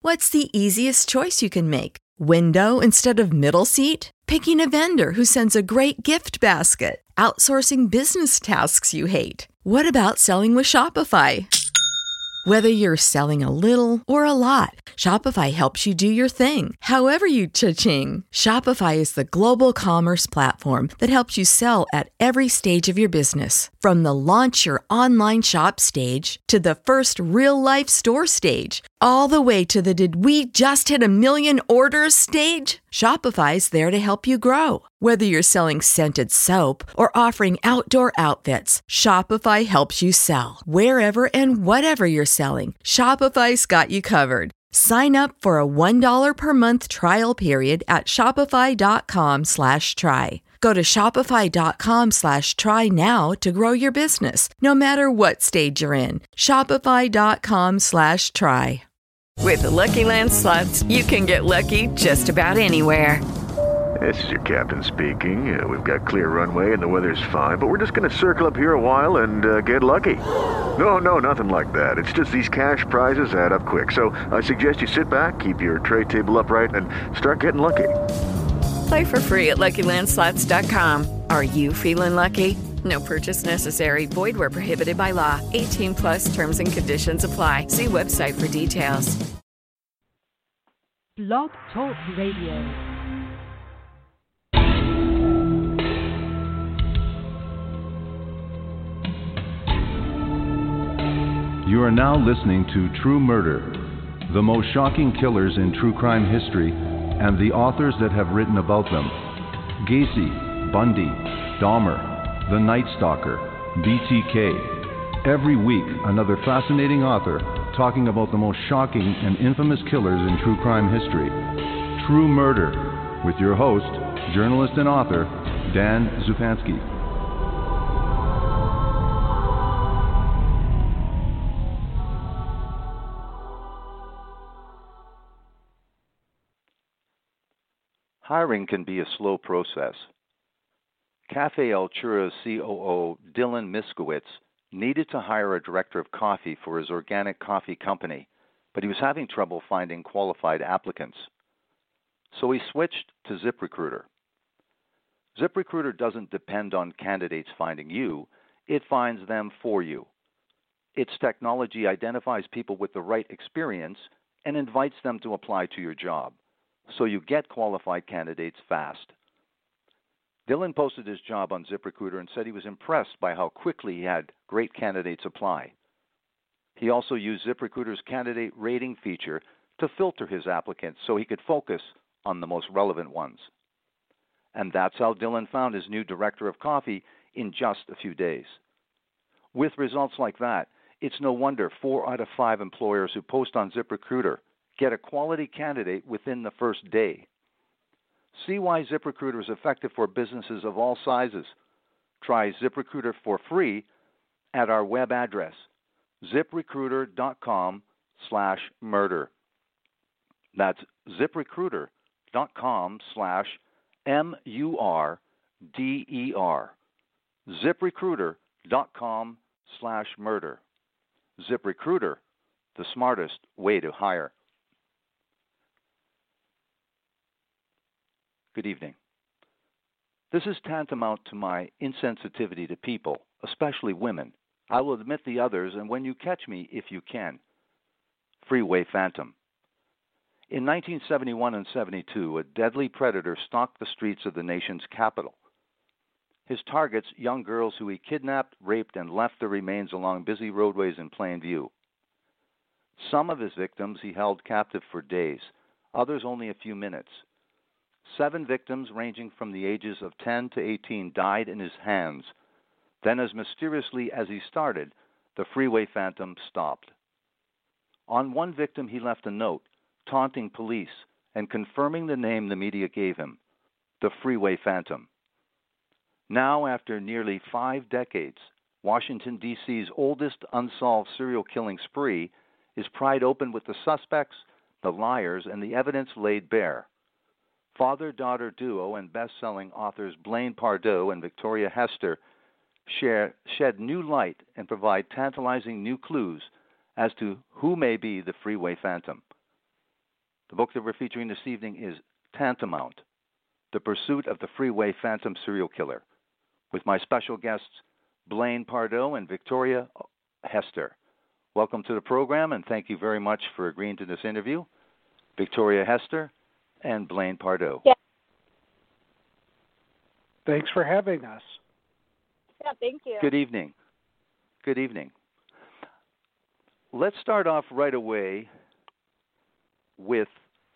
What's the easiest choice you can make? Window instead of middle seat? Picking a vendor who sends a great gift basket? Outsourcing business tasks you hate? What about selling with Shopify? Whether you're selling a little or a lot, Shopify helps you do your thing, however you cha-ching. Shopify is the global commerce platform that helps you sell at every stage of your business. From the launch your online shop stage to the first real-life store stage, all the way to the did we just hit a million orders stage. Shopify's there to help you grow. Whether you're selling scented soap or offering outdoor outfits, Shopify helps you sell. Wherever and whatever you're selling, Shopify's got you covered. Sign up for a $1 per month trial period at shopify.com/try. Go to shopify.com/try now to grow your business, no matter what stage you're in. Shopify.com/try. With the Lucky Land Slots, you can get lucky just about anywhere. This is your captain speaking. We've got clear runway and the weather's fine, but we're just going to circle up here a while and get lucky. No, nothing like that. It's just these cash prizes add up quick. So I suggest you sit back, keep your tray table upright, and start getting lucky. Play for free at LuckyLandSlots.com. Are you feeling lucky? No purchase necessary. Void where prohibited by law. 18 plus terms and conditions apply. See website for details. Blog Talk Radio. You are now listening to True Murder, the most shocking killers in true crime history and the authors that have written about them. Gacy, Bundy, Dahmer, The Night Stalker, BTK. Every week, another fascinating author talking about the most shocking and infamous killers in true crime history. True Murder, with your host, journalist and author, Dan Zupansky. Hiring can be a slow process. Cafe Altura's COO, Dylan Miskowitz, needed to hire a director of coffee for his organic coffee company, but he was having trouble finding qualified applicants. So he switched to ZipRecruiter. ZipRecruiter doesn't depend on candidates finding you, it finds them for you. Its technology identifies people with the right experience and invites them to apply to your job, so you get qualified candidates fast. Dylan posted his job on ZipRecruiter and said he was impressed by how quickly he had great candidates apply. He also used ZipRecruiter's candidate rating feature to filter his applicants so he could focus on the most relevant ones. And that's how Dylan found his new director of coffee in just a few days. With results like that, it's no wonder 4 out of 5 employers who post on ZipRecruiter get a quality candidate within the first day. See why ZipRecruiter is effective for businesses of all sizes. Try ZipRecruiter for free at our web address, ziprecruiter.com/murder. That's ziprecruiter.com/MURDER. ziprecruiter.com/murder. ZipRecruiter, the smartest way to hire. Good evening. This is tantamount to my insensitivity to people, especially women. I will admit the others, and when you catch me, if you can. Freeway Phantom. In 1971 and 72, a deadly predator stalked the streets of the nation's capital. His targets, young girls who he kidnapped, raped, and left their remains along busy roadways in plain view. Some of his victims he held captive for days, others only a few minutes. 7 victims, ranging from the ages of 10 to 18, died in his hands. Then, as mysteriously as he started, the Freeway Phantom stopped. On one victim, he left a note, taunting police and confirming the name the media gave him, the Freeway Phantom. Now, after nearly 5 decades, Washington, D.C.'s oldest unsolved serial killing spree is pried open with the suspects, the liars, and the evidence laid bare. Father-daughter duo and best-selling authors Blaine Pardoe and Victoria Hester shed new light and provide tantalizing new clues as to who may be the Freeway Phantom. The book that we're featuring this evening is Tantamount, The Pursuit of the Freeway Phantom Serial Killer, with my special guests, Blaine Pardoe and Victoria Hester. Welcome to the program, and thank you very much for agreeing to this interview, Victoria Hester and Blaine Pardoe. Yeah. Thanks for having us. Yeah, thank you. Good evening. Good evening. Let's start off right away with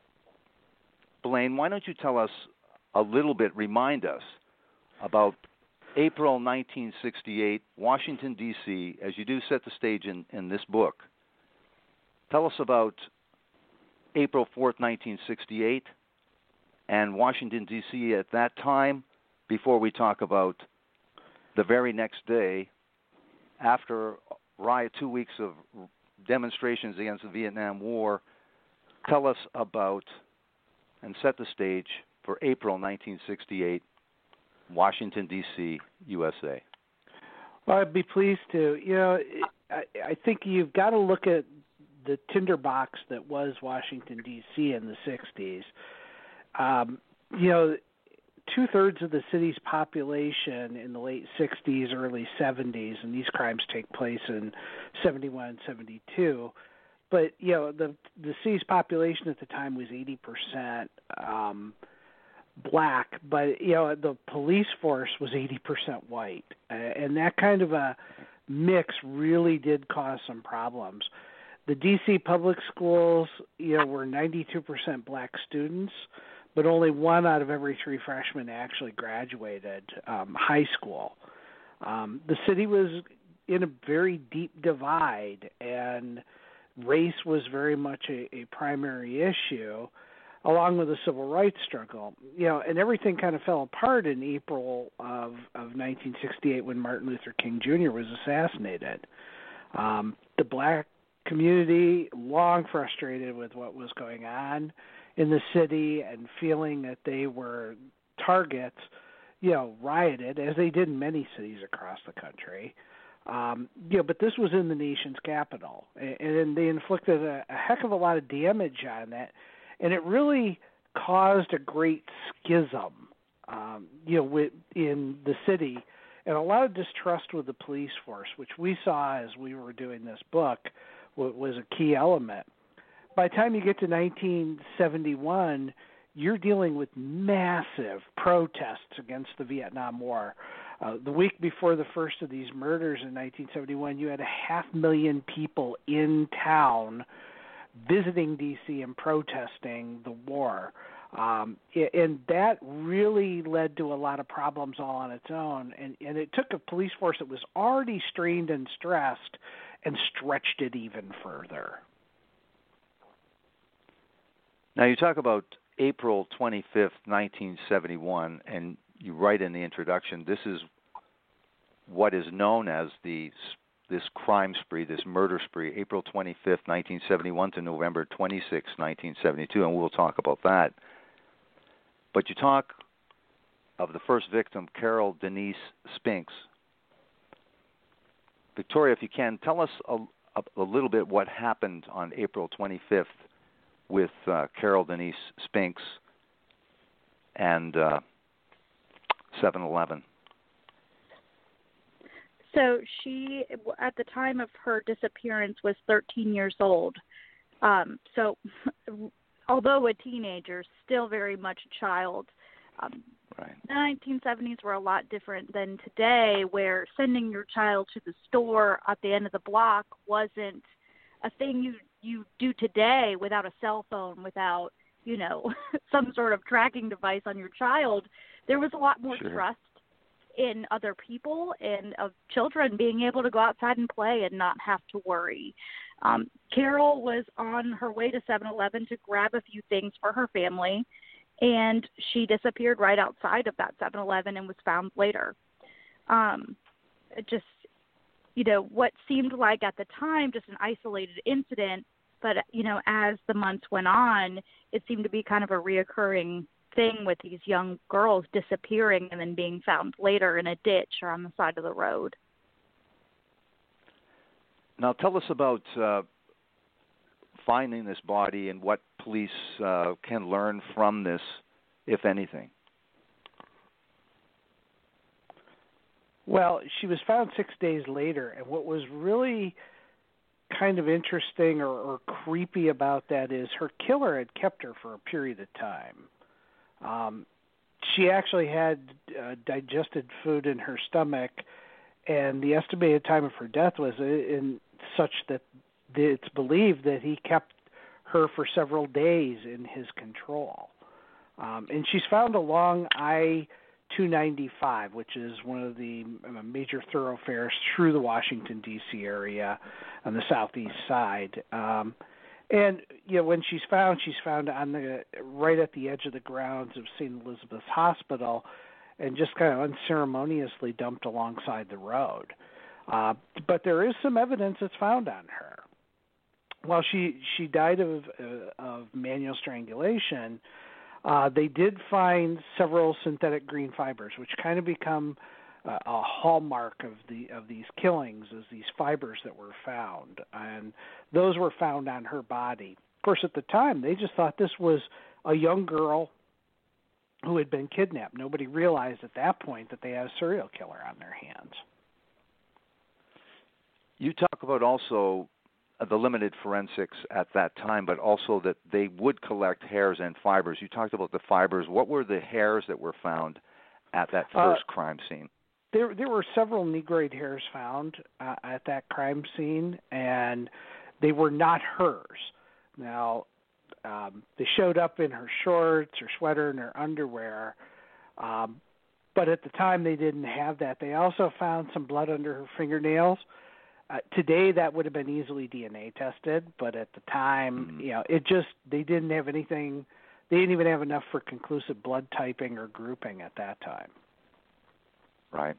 Blaine. Why don't you tell us a little bit, remind us about April 1968, Washington, D.C., as you do set the stage in this book. Tell us about April 4th, 1968, and Washington, D.C. at that time, before we talk about the very next day, after riot, 2 weeks of demonstrations against the Vietnam War. Tell us about and set the stage for April 1968, Washington, D.C., USA. Well, I'd be pleased to. You know, I think you've got to look at the tinderbox that was Washington, D.C. in the 60s. You know, 2/3 of the city's population in the late 60s, early 70s, and these crimes take place in 71 and 72. But, you know, the city's population at the time was 80% black, but, you know, the police force was 80% white. And that kind of a mix really did cause some problems. The D.C. public schools, you know, were 92% black students, but only 1 out of every 3 freshmen actually graduated high school. The city was in a very deep divide, and race was very much a primary issue, along with the civil rights struggle. You know, and everything kind of fell apart in April of 1968 when Martin Luther King Jr. was assassinated. The black community, long frustrated with what was going on in the city and feeling that they were targets, you know, rioted, as they did in many cities across the country. You know, but this was in the nation's capital, and they inflicted a heck of a lot of damage on that, and it really caused a great schism, you know, in the city, and a lot of distrust with the police force, which we saw as we were doing this book was a key element. By the time you get to 1971, you're dealing with massive protests against the Vietnam War. The week before the first of these murders in 1971, you had 500,000 people in town visiting D.C. and protesting the war. And that really led to a lot of problems all on its own. And it took a police force that was already strained and stressed and stretched it even further. Now, you talk about April 25th, 1971, and you write in the introduction, this is what is known as this crime spree, this murder spree, April 25th, 1971 to November 26th, 1972, and we'll talk about that. But you talk of the first victim, Carol Denise Spinks. Victoria, if you can, tell us a little bit what happened on April 25th with Carol Denise Spinks and 7-Eleven. So she, at the time of her disappearance, was 13 years old. So although a teenager, still very much a child. Right. The 1970s were a lot different than today, where sending your child to the store at the end of the block wasn't a thing you do today without a cell phone, without, you know, some sort of tracking device on your child. There was a lot more trust in other people and of children being able to go outside and play and not have to worry. Carol was on her way to 7-Eleven to grab a few things for her family, and she disappeared right outside of that 7-Eleven and was found later. Just, you know, what seemed like at the time just an isolated incident, but, you know, as the months went on, it seemed to be kind of a reoccurring thing with these young girls disappearing and then being found later in a ditch or on the side of the road. Now tell us about finding this body and what police can learn from this, if anything? Well, she was found 6 days later, and what was really kind of interesting or creepy about that is her killer had kept her for a period of time. She actually had digested food in her stomach, and the estimated time of her death was in such that it's believed that he kept her for several days in his control. And she's found along I-295, which is one of the major thoroughfares through the Washington, D.C. area on the southeast side. And when she's found on right at the edge of the grounds of St. Elizabeth's Hospital, and just kind of unceremoniously dumped alongside the road. But there is some evidence that's found on her. While she died of manual strangulation, they did find several synthetic green fibers, which kind of become a hallmark of these killings, as these fibers that were found, and those were found on her body. Of course, at the time, they just thought this was a young girl who had been kidnapped. Nobody realized at that point that they had a serial killer on their hands. You talk about also the limited forensics at that time, but also that they would collect hairs and fibers. You talked about the fibers. What were the hairs that were found at that first crime scene? There were several negroid hairs found at that crime scene, and they were not hers. Now, they showed up in her shorts, her sweater, and her underwear, but at the time they didn't have that. They also found some blood under her fingernails. Today that would have been easily DNA tested, but at the time, they didn't have anything. They didn't even have enough for conclusive blood typing or grouping at that time. Right.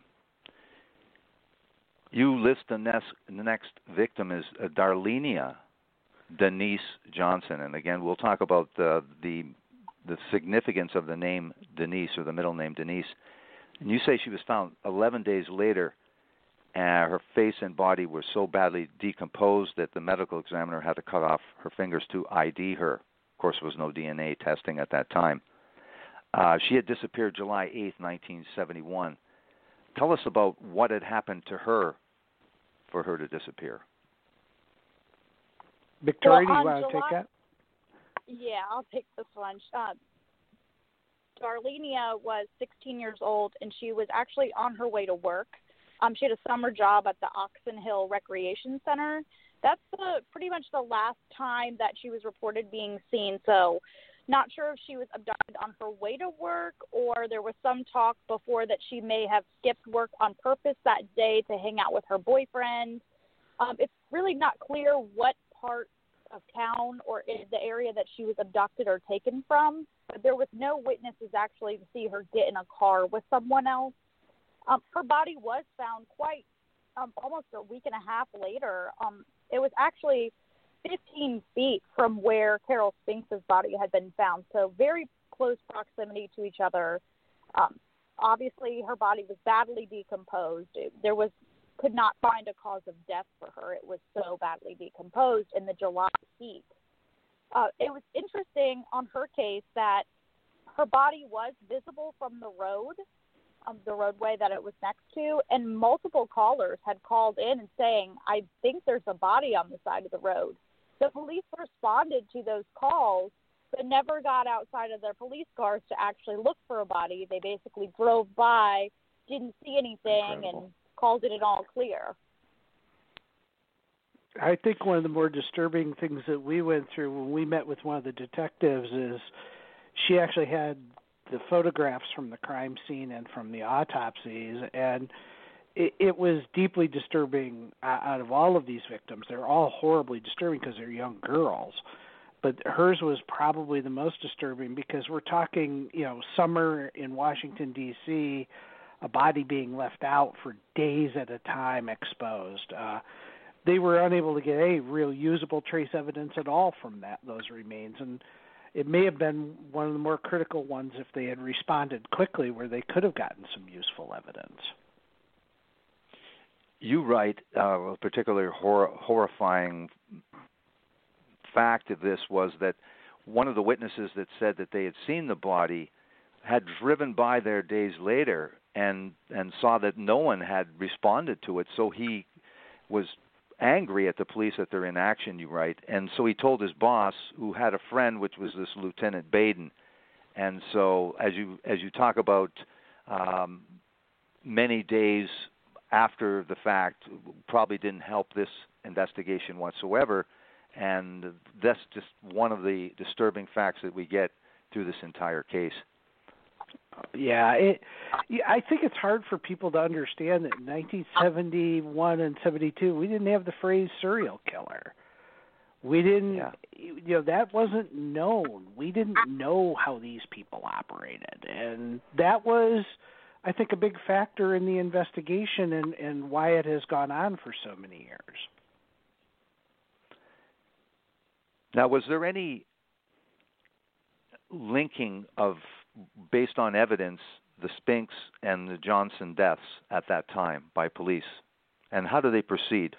You list the next victim is Darlenia Denise Johnson, and again, we'll talk about the significance of the name Denise, or the middle name Denise. And you say she was found 11 days later, and her face and body were so badly decomposed that the medical examiner had to cut off her fingers to ID her. Of course, there was no DNA testing at that time. She had disappeared July 8th, 1971. Tell us about what had happened to her for her to disappear. Victoria, do you want to take that? Yeah, I'll take this one. Darlenia was 16 years old, and she was actually on her way to work. She had a summer job at the Oxon Hill Recreation Center. That's pretty much the last time that she was reported being seen. So not sure if she was abducted on her way to work, or there was some talk before that she may have skipped work on purpose that day to hang out with her boyfriend. It's really not clear what part of town or in the area that she was abducted or taken from, but there was no witnesses actually to see her get in a car with someone else. Her body was found quite almost a week and a half later. It was actually 15 feet from where Carol Spinks's body had been found, so very close proximity to each other. Obviously, her body was badly decomposed. Could not find a cause of death for her. It was so badly decomposed in the July heat. It was interesting on her case that her body was visible from the roadway that it was next to, and multiple callers had called in and saying, I think there's a body on the side of the road. The police responded to those calls, but never got outside of their police cars to actually look for a body. They basically drove by, didn't see anything, and called it an all clear. I think one of the more disturbing things that we went through when we met with one of the detectives is she actually had the photographs from the crime scene and from the autopsies, and it was deeply disturbing. Out of all of these victims, they're all horribly disturbing because they're young girls, but hers was probably the most disturbing because we're talking, summer in Washington, D.C., a body being left out for days at a time exposed. They were unable to get any real usable trace evidence at all from those remains, and it may have been one of the more critical ones if they had responded quickly, where they could have gotten some useful evidence. You write a particularly horrifying fact of this was that one of the witnesses that said that they had seen the body had driven by there days later and saw that no one had responded to it. So he was angry at the police at their inaction, you write. And so he told his boss, who had a friend, which was this Lieutenant Baden. And so as you talk about many days after the fact, probably didn't help this investigation whatsoever. And that's just one of the disturbing facts that we get through this entire case. Yeah, I think it's hard for people to understand that in 1971 and 72, we didn't have the phrase serial killer. We didn't, that wasn't known. We didn't know how these people operated. And that was, I think, a big factor in the investigation and why it has gone on for so many years. Now, was there any linking of, based on evidence, the Spinks and the Johnson deaths at that time by police? And how do they proceed?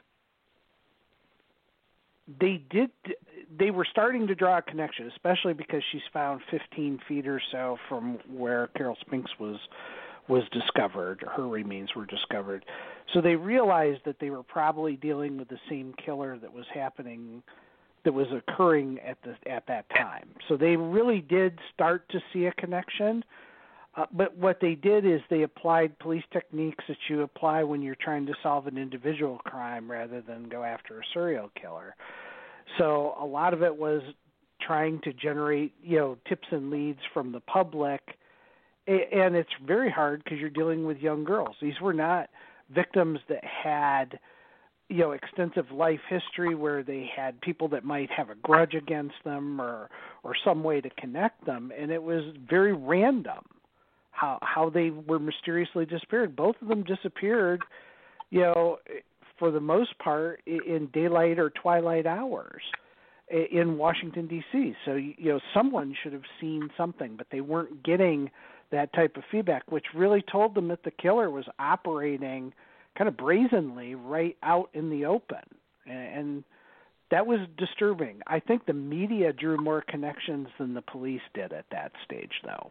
They were starting to draw a connection, especially because she's found 15 feet or so from where Carol Spinks was discovered. Her remains were discovered. So they realized that they were probably dealing with the same killer that was occurring at that time. So they really did start to see a connection. But what they did is they applied police techniques that you apply when you're trying to solve an individual crime rather than go after a serial killer. So a lot of it was trying to generate, tips and leads from the public. And it's very hard because you're dealing with young girls. These were not victims that had, extensive life history where they had people that might have a grudge against them or some way to connect them. And it was very random how they were mysteriously disappeared. Both of them disappeared, for the most part in daylight or twilight hours in Washington, D.C. So, someone should have seen something, but they weren't getting that type of feedback, which really told them that the killer was operating kind of brazenly right out in the open. And that was disturbing. I think the media drew more connections than the police did at that stage, though.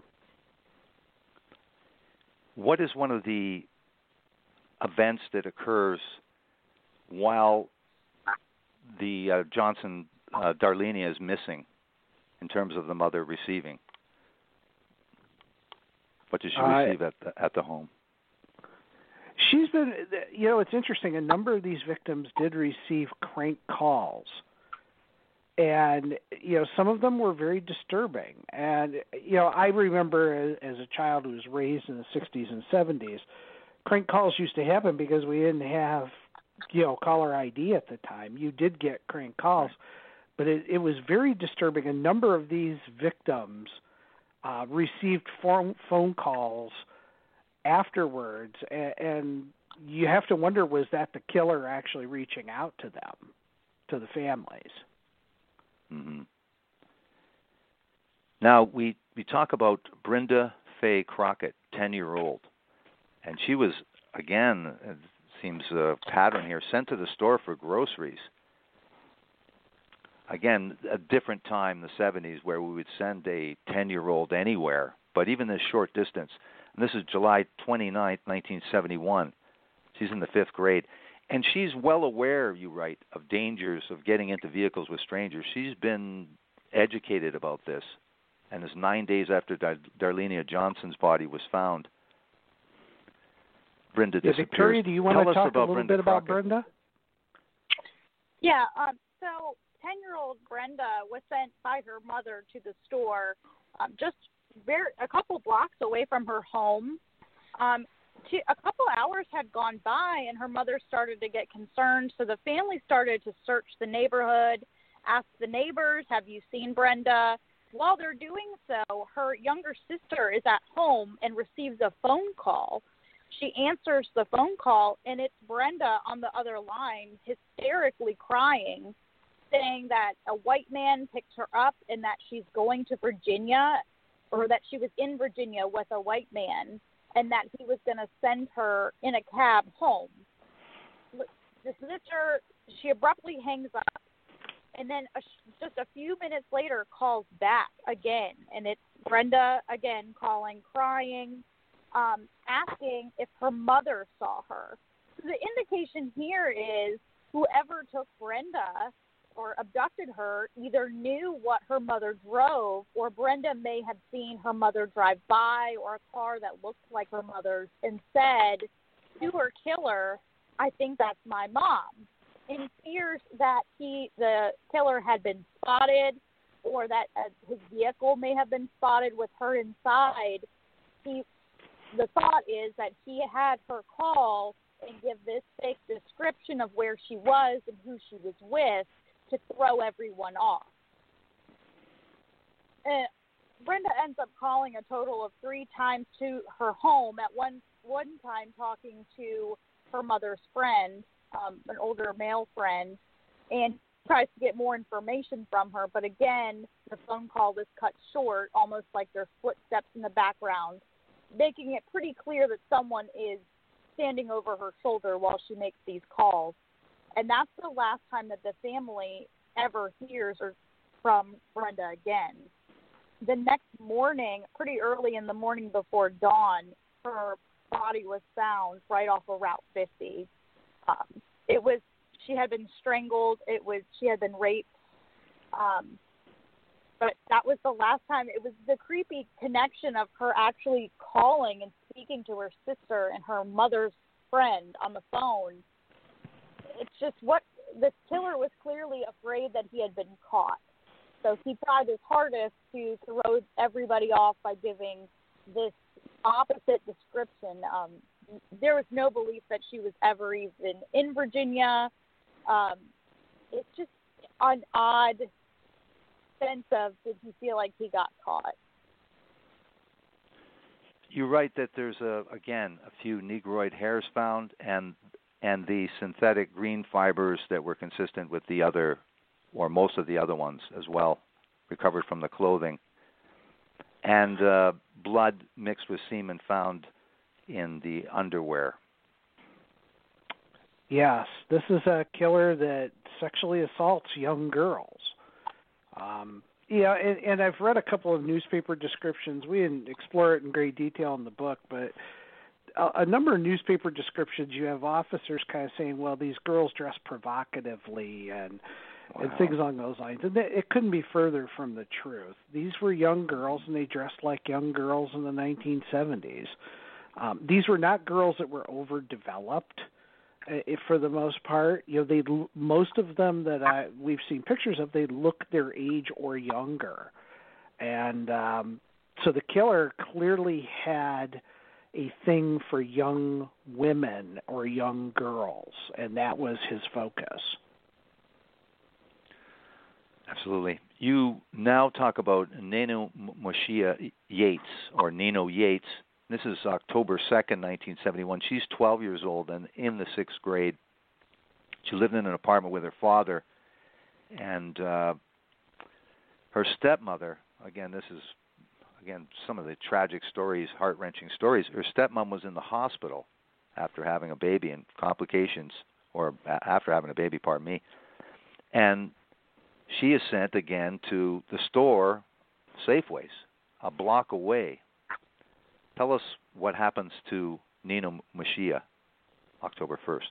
What is one of the events that occurs while the Johnson Darlenia is missing in terms of the mother receiving? What does she receive at the home? She's been, it's interesting. A number of these victims did receive crank calls. And, some of them were very disturbing. And, I remember as a child who was raised in the 60s and 70s, crank calls used to happen because we didn't have, caller ID at the time. You did get crank calls. But it was very disturbing. A number of these victims received phone calls afterwards, and you have to wonder, was that the killer actually reaching out to them, to the families? Mm-hmm. Now, we talk about Brenda Faye Crockett, 10-year-old, and she was, again, it seems a pattern here, sent to the store for groceries. Again, a different time, the 70s, where we would send a 10-year-old anywhere, but even this short distance. And this is July 29th, 1971. She's in the 5th grade. And she's well aware, you write, of dangers of getting into vehicles with strangers. She's been educated about this. And it's 9 days after Darlenia Johnson's body was found. Brenda disappears. Victoria, do you want to talk a little Brenda bit about Crockett. Brenda? Yeah, so 10-year-old Brenda was sent by her mother to the store just a couple blocks away from her home. A couple hours had gone by, and her mother started to get concerned, so the family started to search the neighborhood, ask the neighbors, have you seen Brenda? While they're doing so, her younger sister is at home and receives a phone call. She answers the phone call, and it's Brenda on the other line, hysterically crying, saying that a white man picked her up and that she's going to Virginia, or that she was in Virginia with a white man, and that he was going to send her in a cab home. The sister, she abruptly hangs up, And then just a few minutes later calls back again. And it's Brenda again calling, crying, asking if her mother saw her. So the indication here is whoever took Brenda or abducted her either knew what her mother drove, or Brenda may have seen her mother drive by, or a car that looked like her mother's, and said to her killer, "I think that's my mom," in fears that the killer had been spotted, or that his vehicle may have been spotted with her inside. The thought is that he had her call and give this fake description of where she was and who she was with to throw everyone off. Brenda ends up calling a total of 3 times to her home, at one time talking to her mother's friend, an older male friend, and tries to get more information from her. But again, the phone call was cut short, almost like there's footsteps in the background, making it pretty clear that someone is standing over her shoulder while she makes these calls. And that's the last time that the family ever hears from Brenda again. The next morning, pretty early in the morning before dawn, her body was found right off of Route 50. She had been strangled. She had been raped. But that was the last time. It was the creepy connection of her actually calling and speaking to her sister and her mother's friend on the phone. It's just the killer was clearly afraid that he had been caught. So he tried his hardest to throw everybody off by giving this opposite description. There was no belief that she was ever even in Virginia. It's just an odd sense of, did he feel like he got caught? You're right that there's a few negroid hairs found, and the synthetic green fibers that were consistent with the other, or most of the other ones as well, recovered from the clothing, and blood mixed with semen found in the underwear. Yes, this is a killer that sexually assaults young girls. And I've read a couple of newspaper descriptions. We didn't explore it in great detail in the book, but a number of newspaper descriptions, you have officers kind of saying, well, these girls dress provocatively and things along those lines. And it couldn't be further from the truth. These were young girls, and they dressed like young girls in the 1970s. These were not girls that were overdeveloped. For the most part, most of them that we've seen pictures of, they look their age or younger, and so the killer clearly had a thing for young women or young girls, and that was his focus. Absolutely. You now talk about Nino Moshiya Yates, or Nino Yates. This is October 2nd, 1971. She's 12 years old and in the 6th grade. She lived in an apartment with her father. And her stepmother, this is some of the tragic stories, heart-wrenching stories. Her stepmom was in the hospital after having a baby and complications, or after having a baby, pardon me. And she is sent again to the store, Safeways, a block away. Tell us what happens to Nino Moshiya, October 1st.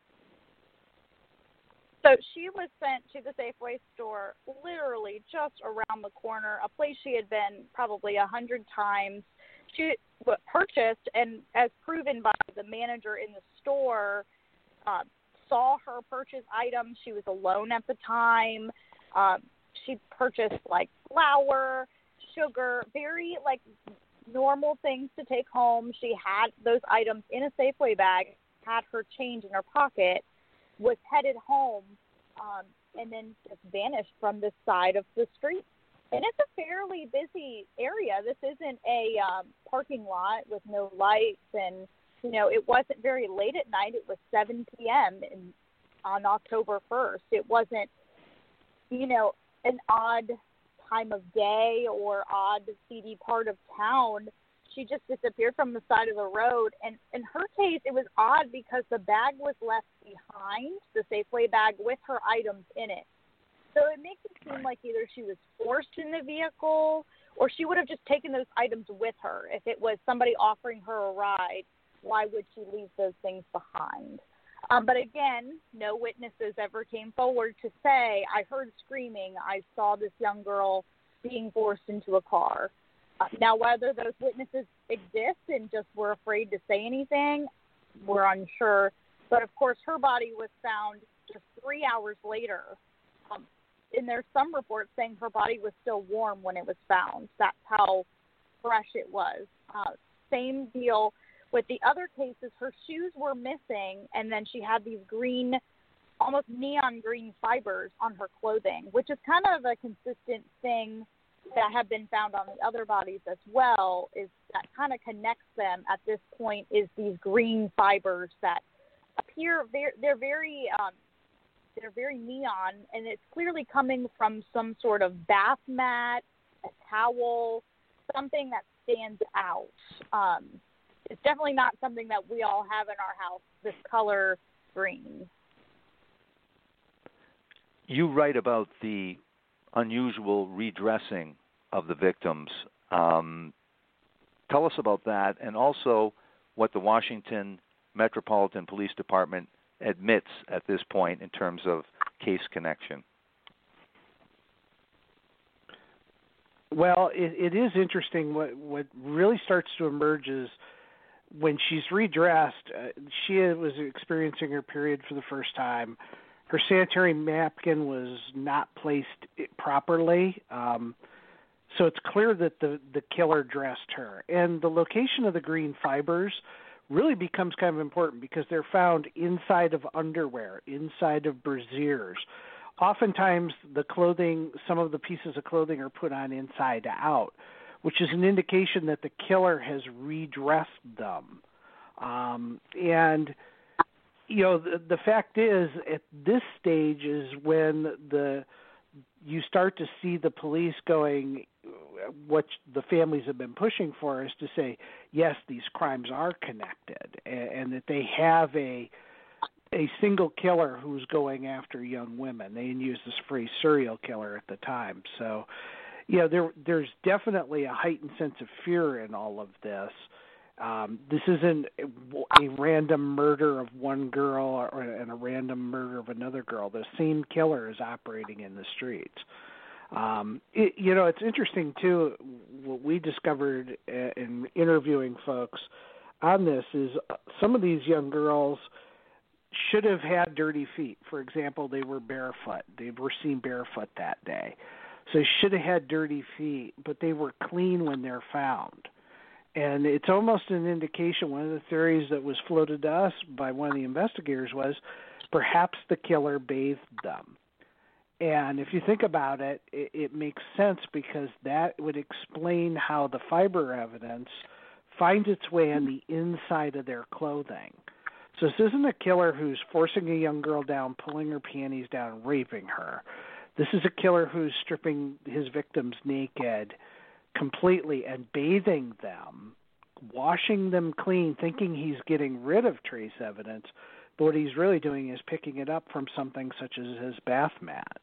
So she was sent to the Safeway store literally just around the corner, a place she had been probably 100 times. She purchased, and as proven by the manager in the store, saw her purchase items. She was alone at the time. She purchased like flour, sugar, very like normal things to take home. She had those items in a Safeway bag, had her change in her pocket, was headed home, and then just vanished from this side of the street. And it's a fairly busy area. This isn't a parking lot with no lights, and it wasn't very late at night. It was 7 p.m. On October 1st. It wasn't, an odd time of day or odd seedy part of town. She just disappeared from the side of the road. And in her case, it was odd because the bag was left behind, the Safeway bag with her items in it. So it makes it seem like either she was forced in the vehicle or she would have just taken those items with her. If it was somebody offering her a ride, why would she leave those things behind? But again, no witnesses ever came forward to say, I heard screaming, I saw this young girl being forced into a car. Now, whether those witnesses exist and just were afraid to say anything, we're unsure. But, of course, her body was found just 3 hours later. And there's some reports saying her body was still warm when it was found. That's how fresh it was. Same deal with the other cases. Her shoes were missing, and then she had these green, almost neon green fibers on her clothing, which is kind of a consistent thing that have been found on the other bodies as well, is that kind of connects them at this point is these green fibers that appear, they're very neon, and it's clearly coming from some sort of bath mat, a towel, something that stands out. It's definitely not something that we all have in our house, this color green. You write about the unusual redressing of the victims. Tell us about that, and also what the Washington Metropolitan Police Department admits at this point in terms of case connection. Well, it is interesting. What really starts to emerge is when she's redressed, she was experiencing her period for the first time. Her sanitary napkin was not placed properly, so it's clear that the killer dressed her. And the location of the green fibers really becomes kind of important because they're found inside of underwear, inside of brasiers. Oftentimes, the clothing, some of the pieces of clothing are put on inside out, which is an indication that the killer has redressed them. And you know, the fact is, at this stage is when you start to see the police going, what the families have been pushing for is to say, yes, these crimes are connected, and that they have a single killer who's going after young women. They use this phrase serial killer at the time. So, you know, there's definitely a heightened sense of fear in all of this. This isn't a random murder of one girl and a random murder of another girl. The same killer is operating in the streets. It's interesting, too, what we discovered in interviewing folks on this is some of these young girls should have had dirty feet. For example, they were barefoot. They were seen barefoot that day. So they should have had dirty feet, but they were clean when they're found. And it's almost an indication, one of the theories that was floated to us by one of the investigators was perhaps the killer bathed them. And if you think about it, it makes sense because that would explain how the fiber evidence finds its way on the inside of their clothing. So this isn't a killer who's forcing a young girl down, pulling her panties down, raping her. This is a killer who's stripping his victims naked completely and bathing them, washing them clean, thinking he's getting rid of trace evidence, but what he's really doing is picking it up from something such as his bath mat.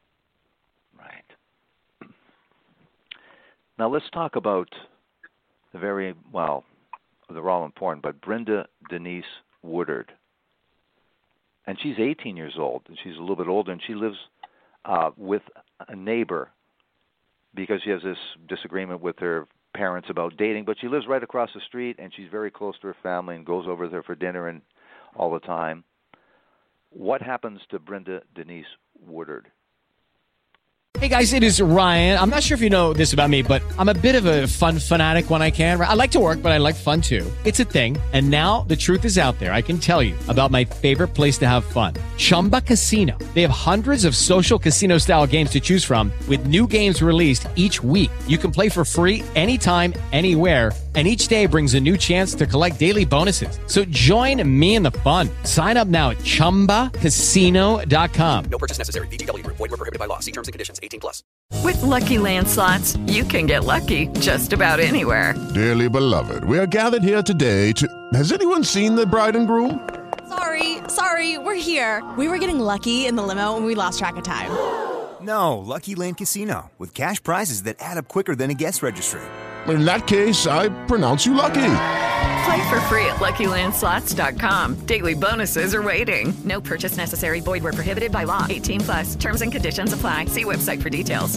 Right. Now let's talk about they're all important, but Brenda Denise Woodard. And she's 18 years old, and she's a little bit older, and she lives with a neighbor because she has this disagreement with her parents about dating, but she lives right across the street, and she's very close to her family and goes over there for dinner and all the time. What happens to Brenda Denise Woodard? Hey guys, it is Ryan. I'm not sure if you know this about me, but I'm a bit of a fun fanatic when I can. I like to work, but I like fun too. It's a thing. And now the truth is out there. I can tell you about my favorite place to have fun. Chumba Casino. They have hundreds of social casino style games to choose from with new games released each week. You can play for free anytime, anywhere. And each day brings a new chance to collect daily bonuses. So join me in the fun. Sign up now at ChumbaCasino.com. No purchase necessary. VGW Group. Void where prohibited by law. See terms and conditions. 18+. With Lucky Land Slots, you can get lucky just about anywhere. Dearly beloved, we are gathered here today to... Has anyone seen the bride and groom? Sorry, we're here. We were getting lucky in the limo and we lost track of time. No, Lucky Land Casino, with cash prizes that add up quicker than a guest registry. In that case, I pronounce you lucky. Play for free at LuckyLandSlots.com. Daily bonuses are waiting. No purchase necessary. Void where prohibited by law. 18 plus. Terms and conditions apply. See website for details.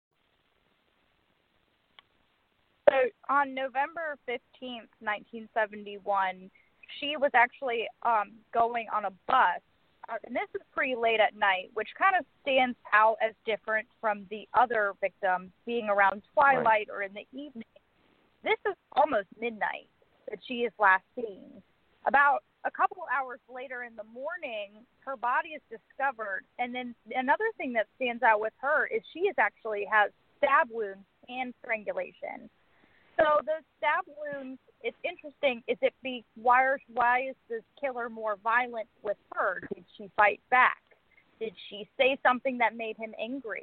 So on November 15th, 1971, she was actually going on a bus. And this is pretty late at night, which kind of stands out as different from the other victims being around twilight or in the evening. This is almost midnight that she is last seen. About a couple hours later in the morning, her body is discovered. And then another thing that stands out with her is she actually has stab wounds and strangulation. So those stab wounds, it's interesting. Why is this killer more violent with her? Did she fight back? Did she say something that made him angry?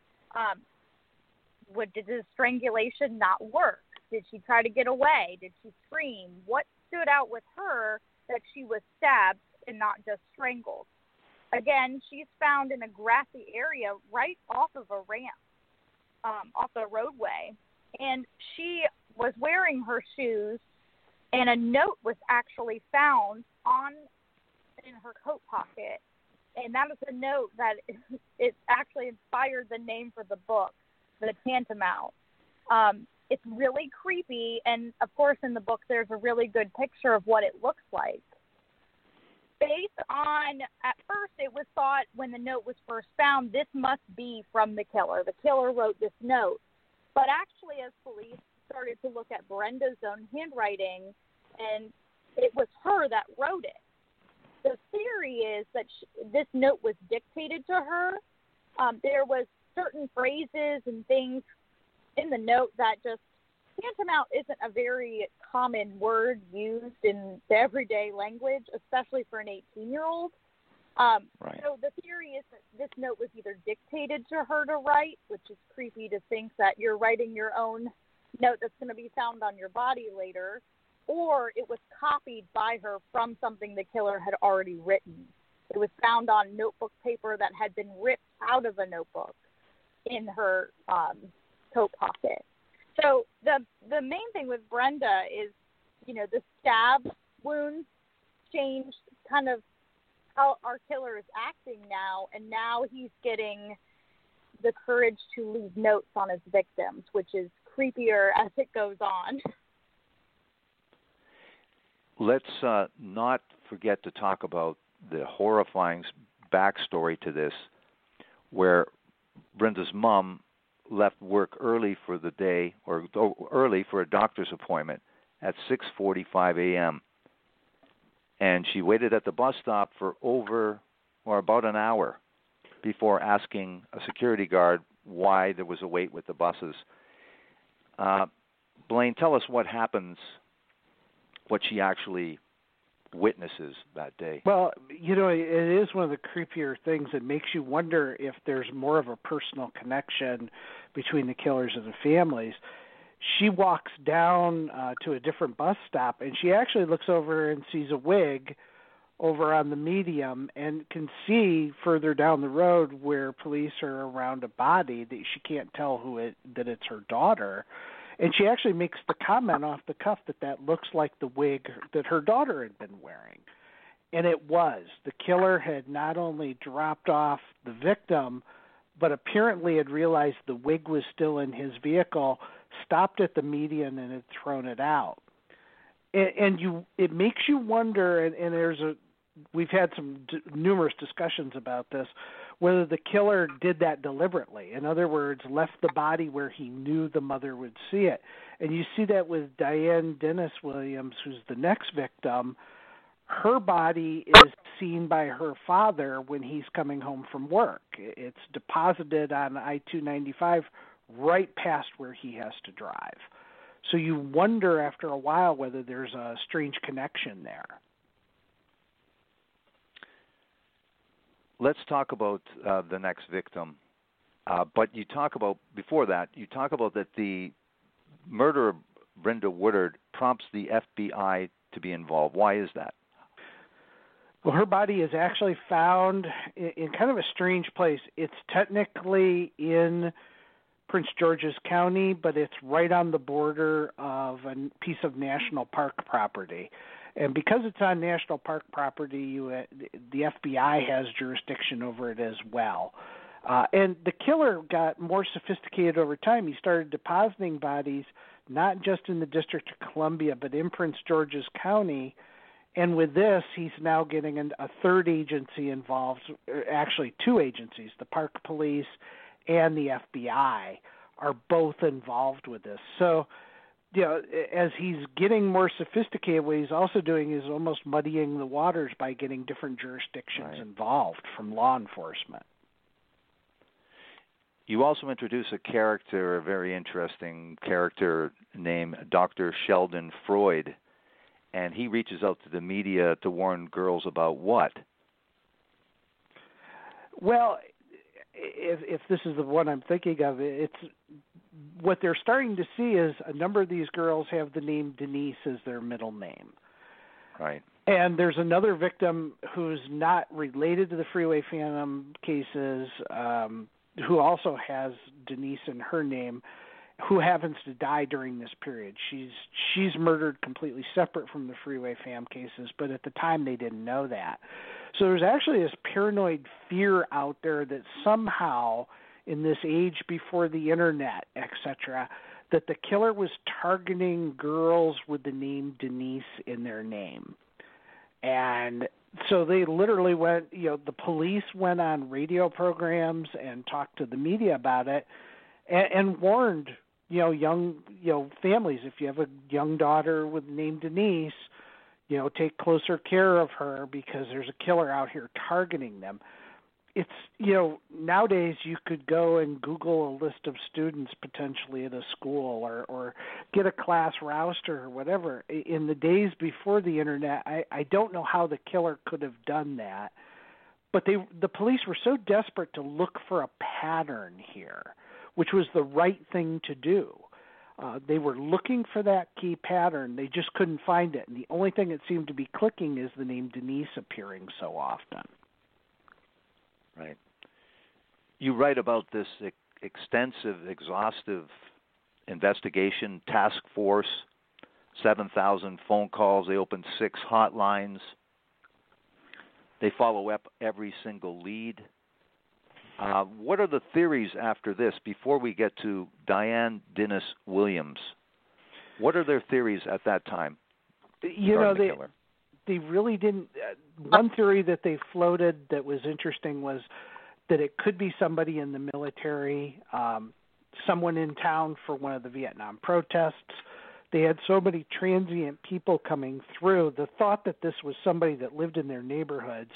Did the strangulation not work? Did she try to get away? Did she scream? What stood out with her that she was stabbed and not just strangled? Again, she's found in a grassy area right off of a ramp, off the roadway. And she was wearing her shoes, and a note was actually found in her coat pocket. And that is a note that it actually inspired the name for the book, The Tantamount. It's really creepy, and of course in the book there's a really good picture of what it looks like. Based on, at first it was thought when the note was first found, this must be from the killer. The killer wrote this note. But actually, as police started to look at Brenda's own handwriting, and it was her that wrote it. The theory is that this note was dictated to her. There was certain phrases and things in the note that just, tantamount isn't a very common word used in the everyday language, especially for an 18-year-old. Right. So the theory is that this note was either dictated to her to write, which is creepy to think that you're writing your own note that's going to be found on your body later, or it was copied by her from something the killer had already written. It was found on notebook paper that had been ripped out of a notebook in her coat pocket. So the main thing with Brenda is, the stab wounds changed kind of how our killer is acting now, and now he's getting the courage to leave notes on his victims, which is creepier as it goes on. Let's not forget to talk about the horrifying backstory to this, where Brenda's mom left work early for the day, or early for a doctor's appointment at 6:45 a.m., and she waited at the bus stop for about an hour before asking a security guard why there was a wait with the buses. Blaine, tell us what happens, what she actually witnesses that day. Well, it is one of the creepier things that makes you wonder if there's more of a personal connection between the killers and the families. She walks down to a different bus stop, and she actually looks over and sees a wig over on the medium and can see further down the road where police are around a body that she can't tell that it's her daughter. And she actually makes the comment off the cuff that looks like the wig that her daughter had been wearing. And it was. The killer had not only dropped off the victim, but apparently had realized the wig was still in his vehicle, stopped at the median, and had thrown it out. And it makes you wonder, and we've had some numerous discussions about this, whether the killer did that deliberately. In other words, left the body where he knew the mother would see it. And you see that with Diane Dennis Williams, who's the next victim. Her body is seen by her father when he's coming home from work. It's deposited on I-295 right past where he has to drive. So you wonder after a while whether there's a strange connection there. Let's talk about the next victim. But before that, you talk about that the murder of Brenda Woodard prompts the FBI to be involved. Why is that? Well, her body is actually found in kind of a strange place. It's technically in Prince George's County, but it's right on the border of a piece of national park property. And because it's on national park property, the FBI has jurisdiction over it as well. And the killer got more sophisticated over time. He started depositing bodies not just in the District of Columbia, but in Prince George's County. And with this, he's now getting a third agency involved, actually two agencies, the Park Police and the FBI are both involved with this. So, as he's getting more sophisticated, what he's also doing is almost muddying the waters by getting different jurisdictions involved from law enforcement. You also introduce a character, a very interesting character named Dr. Sheldon Freud, and he reaches out to the media to warn girls about what? Well, if this is the one I'm thinking of, it's what they're starting to see is a number of these girls have the name Denise as their middle name. Right. And there's another victim who's not related to the Freeway Phantom cases, who also has Denise in her name, who happens to die during this period. She's murdered completely separate from the Freeway Phantom cases, but at the time they didn't know that. So there's actually this paranoid fear out there that somehow in this age before the internet, etc., that the killer was targeting girls with the name Denise in their name. And so they literally went, the police went on radio programs and talked to the media about it and warned, young, families, if you have a young daughter with the name Denise, take closer care of her because there's a killer out here targeting them. It's, nowadays you could go and Google a list of students potentially at a school or get a class roster or whatever. In the days before the internet, I don't know how the killer could have done that. But the police were so desperate to look for a pattern here, which was the right thing to do. They were looking for that key pattern. They just couldn't find it. And the only thing that seemed to be clicking is the name Denise appearing so often. Right. You write about this extensive, exhaustive investigation task force, 7,000 phone calls. They opened 6 hotlines. They follow up every single lead. What are the theories after this, before we get to Diane Dennis Williams? What are their theories at that time? They really didn't. One theory that they floated that was interesting was that it could be somebody in the military, someone in town for one of the Vietnam protests. They had so many transient people coming through. The thought that this was somebody that lived in their neighborhoods,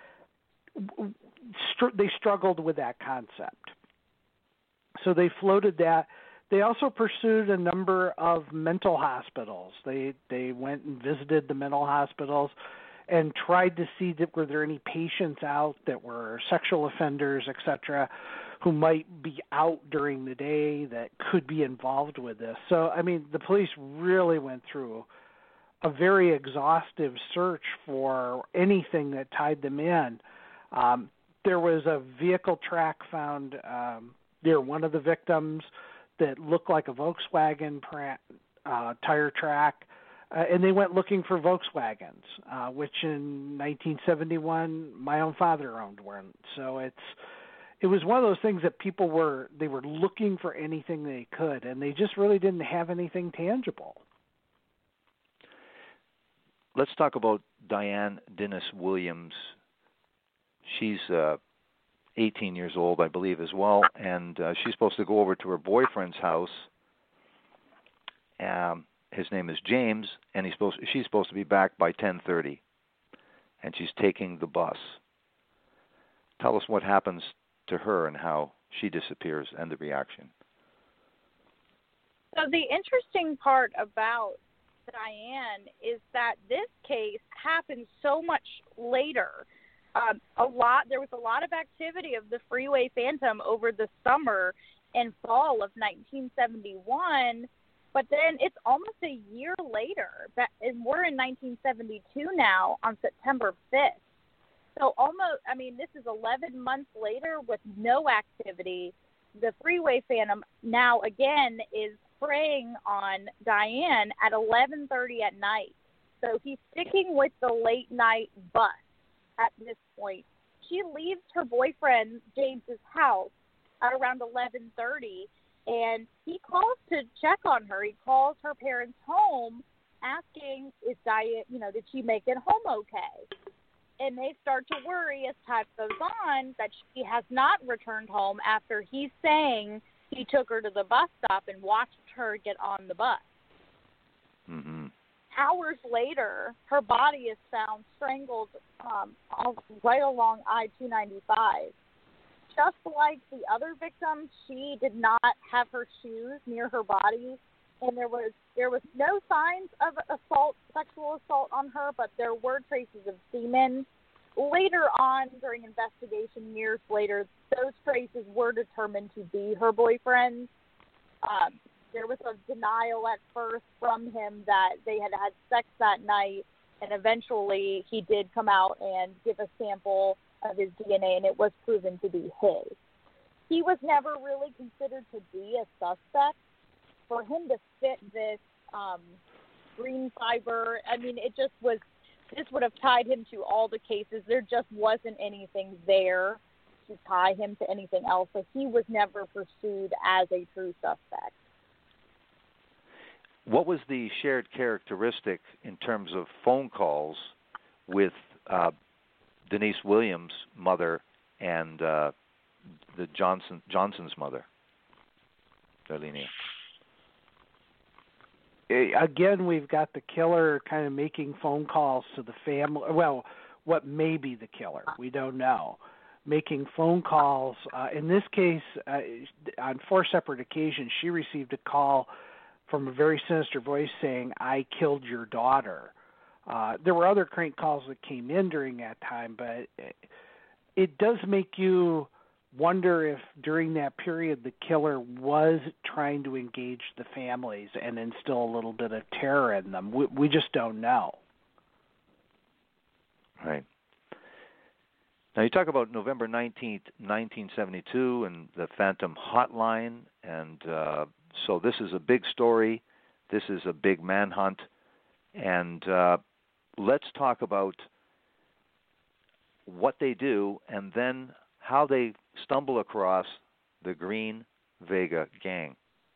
they struggled with that concept. So they floated that. They also pursued a number of mental hospitals. They went and visited the mental hospitals and tried to see were there any patients out that were sexual offenders, etc., who might be out during the day that could be involved with this. So, the police really went through a very exhaustive search for anything that tied them in. There was a vehicle track found near one of the victims that looked like a Volkswagen tire track, and they went looking for Volkswagens, which in 1971 my own father owned one. So it was one of those things that people were looking for anything they could, and they just really didn't have anything tangible. Let's talk about Diane Dennis Williams. She's 18 years old, I believe, as well, and she's supposed to go over to her boyfriend's house. His name is James, and she's supposed to be back by 10:30, and she's taking the bus. Tell us what happens to her and how she disappears and the reaction. So the interesting part about Diane is that this case happened so much later. There was a lot of activity of the Freeway Phantom over the summer and fall of 1971, but then it's almost a year later, and we're in 1972 now on September 5th, So this is 11 months later with no activity. The Freeway Phantom now again is preying on Diane at 11:30 at night. So he's sticking with the late night bus at this point. She leaves her boyfriend James's house at around 11:30, and he calls to check on her. He calls her parents' home, asking if Diane, did she make it home okay? And they start to worry as time goes on that she has not returned home after he's saying he took her to the bus stop and watched her get on the bus. Mm-hmm. Hours later, her body is found strangled right along I-295. Just like the other victims, she did not have her shoes near her body, and there was no signs of sexual assault on her, but there were traces of semen. Later on, during investigation, years later, those traces were determined to be her boyfriend's. There was a denial at first from him that they had had sex that night, and eventually he did come out and give a sample of his DNA, and it was proven to be his. He was never really considered to be a suspect. For him to fit this green fiber, it just was, this would have tied him to all the cases. There just wasn't anything there to tie him to anything else, so he was never pursued as a true suspect. What was the shared characteristic in terms of phone calls with Denise Williams' mother and the Johnson's mother, Darlene? Again, we've got the killer kind of making phone calls to the family. Well, what may be the killer, we don't know. Making phone calls. In this case, on 4 separate occasions, she received a call from a very sinister voice saying, "I killed your daughter." There were other crank calls that came in during that time, but it does make you wonder if during that period the killer was trying to engage the families and instill a little bit of terror in them. We just don't know. Right. Now you talk about November 19th, 1972 and the Phantom Hotline, and so this is a big story. This is a big manhunt, and let's talk about what they do and then how they stumble across the Green Vega gang.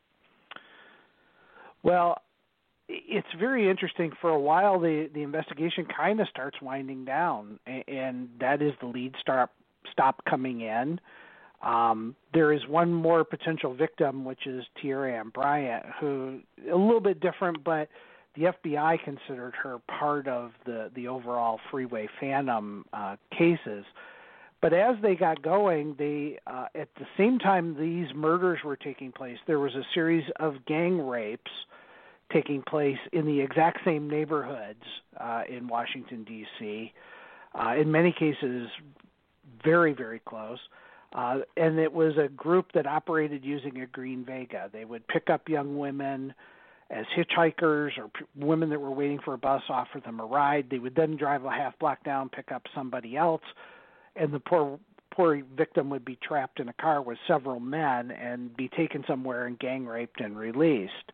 Well, it's very interesting. For a while, the investigation kind of starts winding down, and that is the lead stop coming in. There is one more potential victim, which is Tierra Ann Bryant, who a little bit different, but the FBI considered her part of the overall Freeway Phantom cases. But as they got going, they at the same time these murders were taking place, there was a series of gang rapes taking place in the exact same neighborhoods in Washington, D.C., in many cases very, very close. And it was a group that operated using a Green Vega. They would pick up young women as hitchhikers or women that were waiting for a bus, offer them a ride. They would then drive a half block down, pick up somebody else, and the poor victim would be trapped in a car with several men and be taken somewhere and gang raped and released.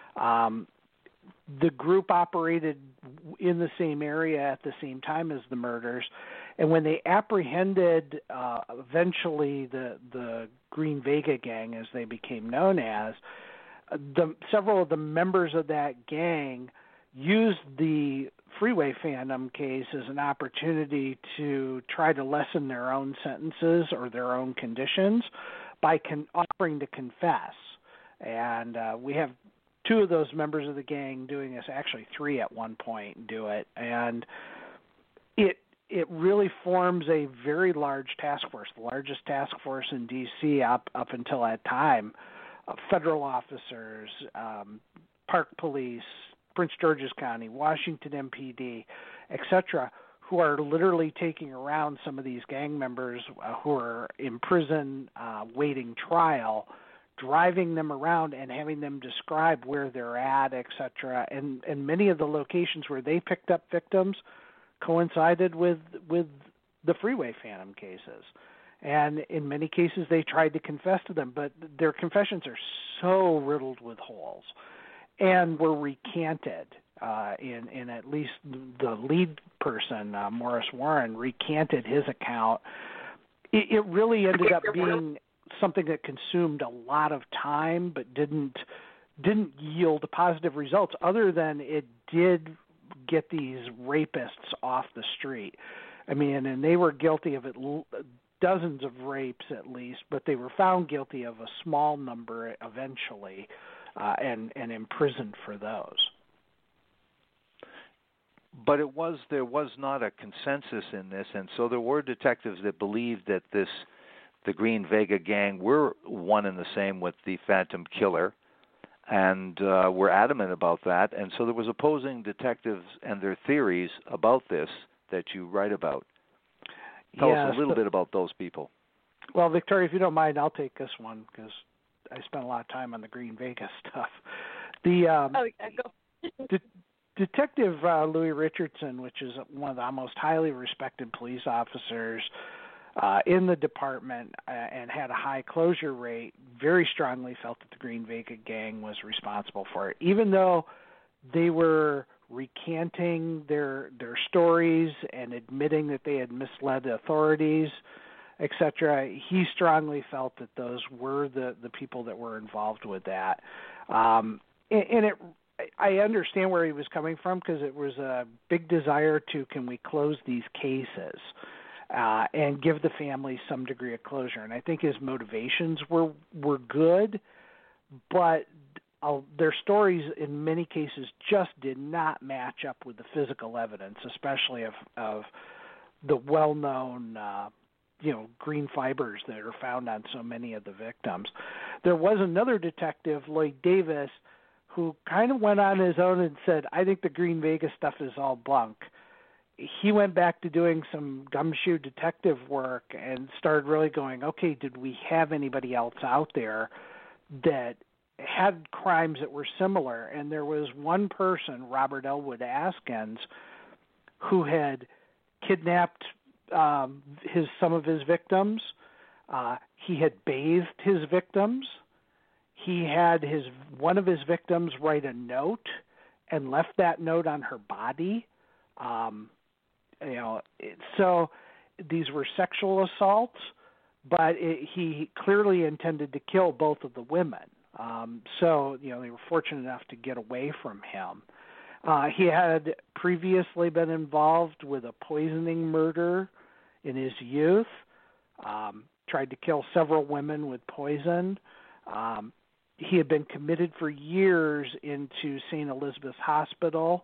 The group operated in the same area at the same time as the murders, and when they apprehended eventually the Green Vega gang, as they became known as, several of the members of that gang used the Freeway Phantom case as an opportunity to try to lessen their own sentences or their own conditions by offering to confess. And we have 2 of those members of the gang doing this, actually 3 at one point do it. And it really forms a very large task force, the largest task force in D.C. up until that time. Federal officers, Park Police, Prince George's County, Washington MPD, etc., who are literally taking around some of these gang members who are in prison waiting trial, driving them around and having them describe where they're at, etc. And many of the locations where they picked up victims coincided with the Freeway Phantom cases. And in many cases, they tried to confess to them, but their confessions are so riddled with holes and were recanted. In at least the lead person, Morris Warren, recanted his account. It really ended up being something that consumed a lot of time, but didn't yield positive results, other than it did get these rapists off the street. I mean, and they were guilty of dozens of rapes at least, but they were found guilty of a small number eventually, and imprisoned for those. But there was not a consensus in this, and so there were detectives that believed that the Green Vega gang were one and the same with the Phantom Killer, and were adamant about that. And so there was opposing detectives and their theories about this that you write about. Tell us a little bit about those people. Well, Victoria, if you don't mind, I'll take this one because I spent a lot of time on the Green Vega stuff. Detective Louis Richardson, which is one of the most highly respected police officers in the department and had a high closure rate, very strongly felt that the Green Vega gang was responsible for it. Even though they were recanting their stories and admitting that they had misled the authorities, etc., he strongly felt that those were the people that were involved with that. I understand where he was coming from, because it was a big desire can we close these cases and give the family some degree of closure. And I think his motivations were good, but their stories in many cases just did not match up with the physical evidence, especially of the well-known green fibers that are found on so many of the victims. There was another detective, Lloyd Davis, who kind of went on his own and said, I think the Green Vega stuff is all bunk. He went back to doing some gumshoe detective work and started really going, okay, did we have anybody else out there that had crimes that were similar? And there was one person, Robert Elwood Askins, who had kidnapped some of his victims. He had bathed his victims. He had one of his victims write a note and left that note on her body. So these were sexual assaults, but he clearly intended to kill both of the women. So they were fortunate enough to get away from him. He had previously been involved with a poisoning murder in his youth, tried to kill several women with poison. He had been committed for years into St. Elizabeth's Hospital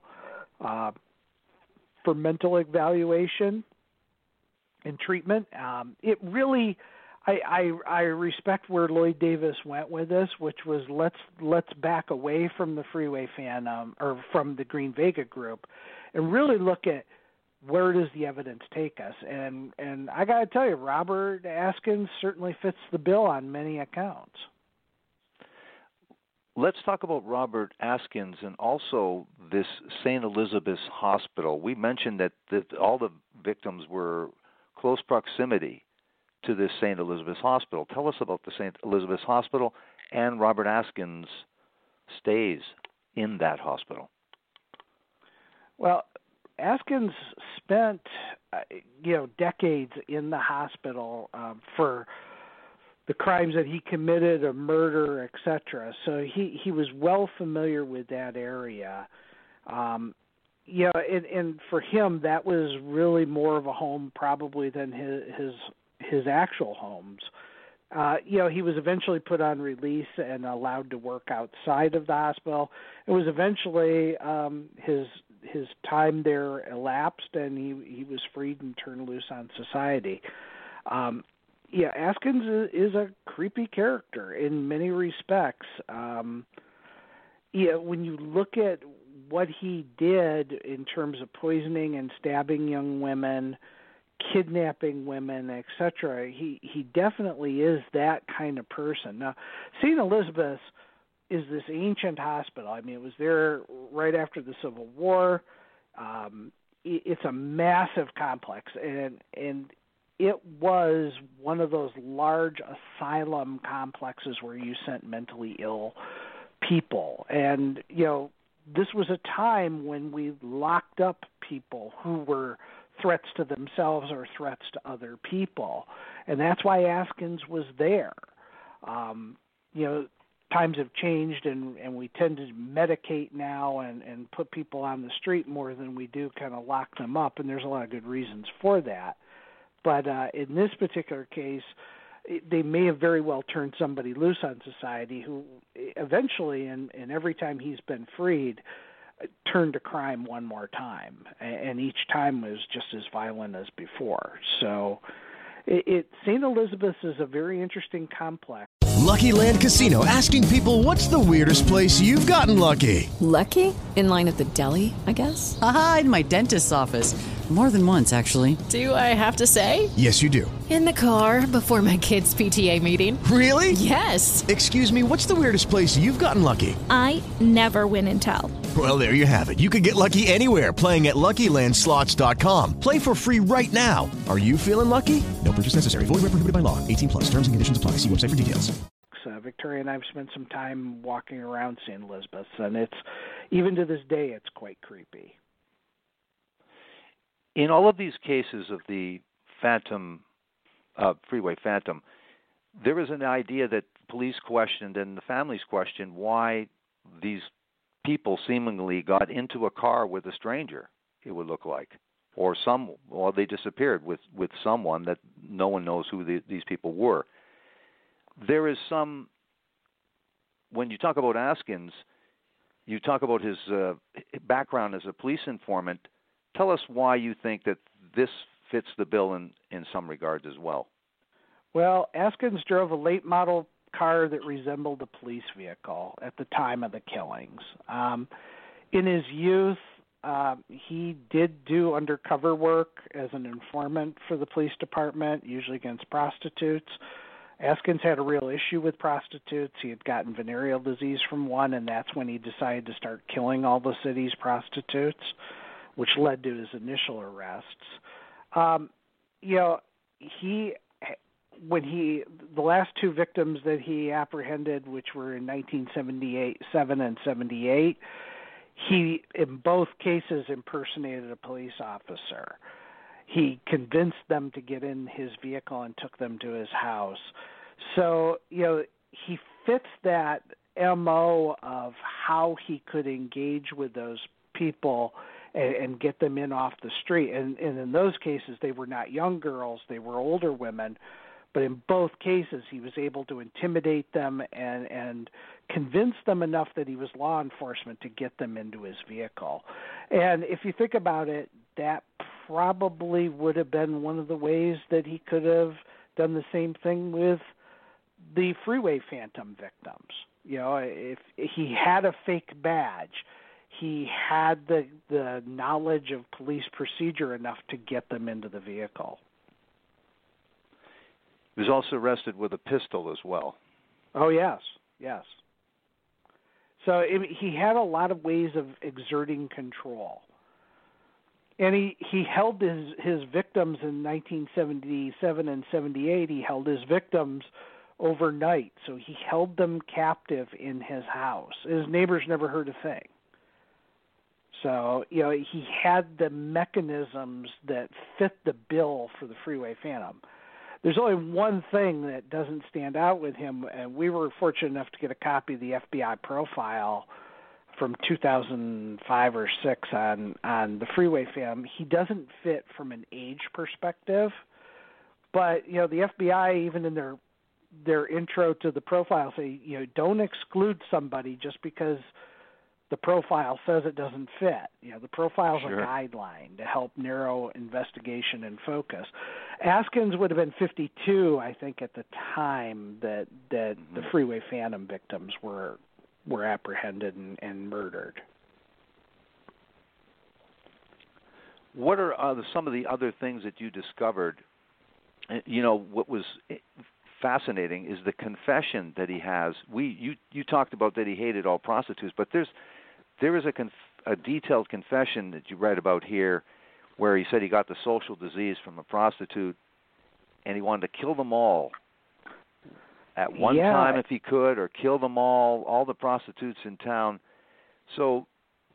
for mental evaluation and treatment. It really, I respect where Lloyd Davis went with this, which was let's back away from the Freeway Phantom or from the Green Vega group, and really look at where does the evidence take us. And I got to tell you, Robert Askins certainly fits the bill on many accounts. Let's talk about Robert Askins and also this St. Elizabeth's Hospital. We mentioned that all the victims were close proximity to this St. Elizabeth's Hospital. Tell us about the St. Elizabeth's Hospital and Robert Askins' stays in that hospital. Well, Askins spent decades in the hospital for the crimes that he committed, a murder, etc. So he was well familiar with that area. And for him, that was really more of a home probably than his actual homes. He was eventually put on release and allowed to work outside of the hospital. It was eventually his time there elapsed, and he was freed and turned loose on society. Askins is a creepy character in many respects. When you look at what he did in terms of poisoning and stabbing young women, kidnapping women, etc., he definitely is that kind of person. Now, St. Elizabeth's is this ancient hospital. I mean, it was there right after the Civil War. it's a massive complex, and it was one of those large asylum complexes where you sent mentally ill people. And, this was a time when we locked up people who were threats to themselves or threats to other people. And that's why Askins was there. Times have changed, and we tend to medicate now and put people on the street more than we do kind of lock them up, and there's a lot of good reasons for that. But in this particular case, they may have very well turned somebody loose on society who eventually, and every time he's been freed, turned to crime one more time, and each time was just as violent as before. So St. Elizabeth's is a very interesting complex. Lucky Land Casino, asking people, what's the weirdest place you've gotten lucky? Lucky? In line at the deli, I guess? Aha, in my dentist's office. More than once, actually. Do I have to say? Yes, you do. In the car before my kids' PTA meeting. Really? Yes. Excuse me, what's the weirdest place you've gotten lucky? I never win and tell. Well, there you have it. You can get lucky anywhere, playing at LuckyLandSlots.com. Play for free right now. Are you feeling lucky? No purchase necessary. Void where prohibited by law. 18+. Terms and conditions apply. See website for details. Victoria and I have spent some time walking around St. Elizabeth's, and it's, even to this day, it's quite creepy. In all of these cases of the freeway phantom, there was an idea that police questioned and the families questioned why these people seemingly got into a car with a stranger, it would look like, or they disappeared with someone that no one knows who these people were. There is some, when you talk about Askins, you talk about his background as a police informant. Tell us why you think that this fits the bill in some regards as well. Well, Askins drove a late model car that resembled a police vehicle at the time of the killings. In his youth, he did do undercover work as an informant for the police department, usually against prostitutes. Askins had a real issue with prostitutes. He had gotten venereal disease from one, and that's when he decided to start killing all the city's prostitutes, which led to his initial arrests. The last two victims that he apprehended, which were in 1977 and 78, he, in both cases, impersonated a police officer. He convinced them to get in his vehicle and took them to his house. So, he fits that MO of how he could engage with those people and get them in off the street. And in those cases, they were not young girls, they were older women. But in both cases, he was able to intimidate them and convince them enough that he was law enforcement to get them into his vehicle. And if you think about it, that probably would have been one of the ways that he could have done the same thing with the freeway phantom victims. If he had a fake badge, he had the knowledge of police procedure enough to get them into the vehicle. He was also arrested with a pistol as well. Oh, yes. So he had a lot of ways of exerting control. And he held his victims in 1977 and 78. He held his victims overnight. So he held them captive in his house. His neighbors never heard a thing. So, he had the mechanisms that fit the bill for the freeway phantom. There's only one thing that doesn't stand out with him, and we were fortunate enough to get a copy of the FBI profile from 2005 or 6 on the freeway phantom. He doesn't fit from an age perspective, but the FBI, even in their intro to the profile, say don't exclude somebody just because the profile says it doesn't fit. The profile is a guideline to help narrow investigation and focus. Askins would have been 52, I think, at the time that the freeway phantom victims were apprehended and murdered. What are some of the other things that you discovered? What was fascinating is the confession that he has. You talked about that he hated all prostitutes, but there is a detailed confession that you write about here where he said he got the social disease from a prostitute, and he wanted to kill them all at one time if he could, or kill them all the prostitutes in town. So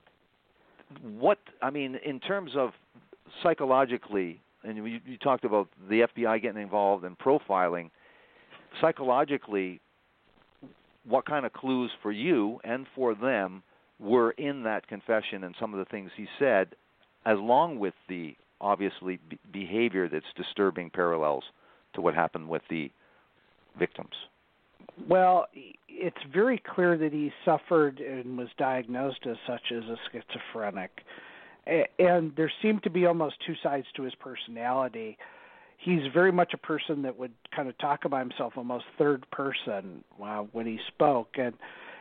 in terms of psychologically, and you talked about the FBI getting involved in profiling, psychologically, what kind of clues for you and for them were in that confession and some of the things he said, along with the, obviously, behavior that's disturbing parallels to what happened with the victims? Well, it's very clear that he suffered and was diagnosed as such as a schizophrenic. And there seemed to be almost two sides to his personality. He's very much a person that would kind of talk about himself almost third person when he spoke. And,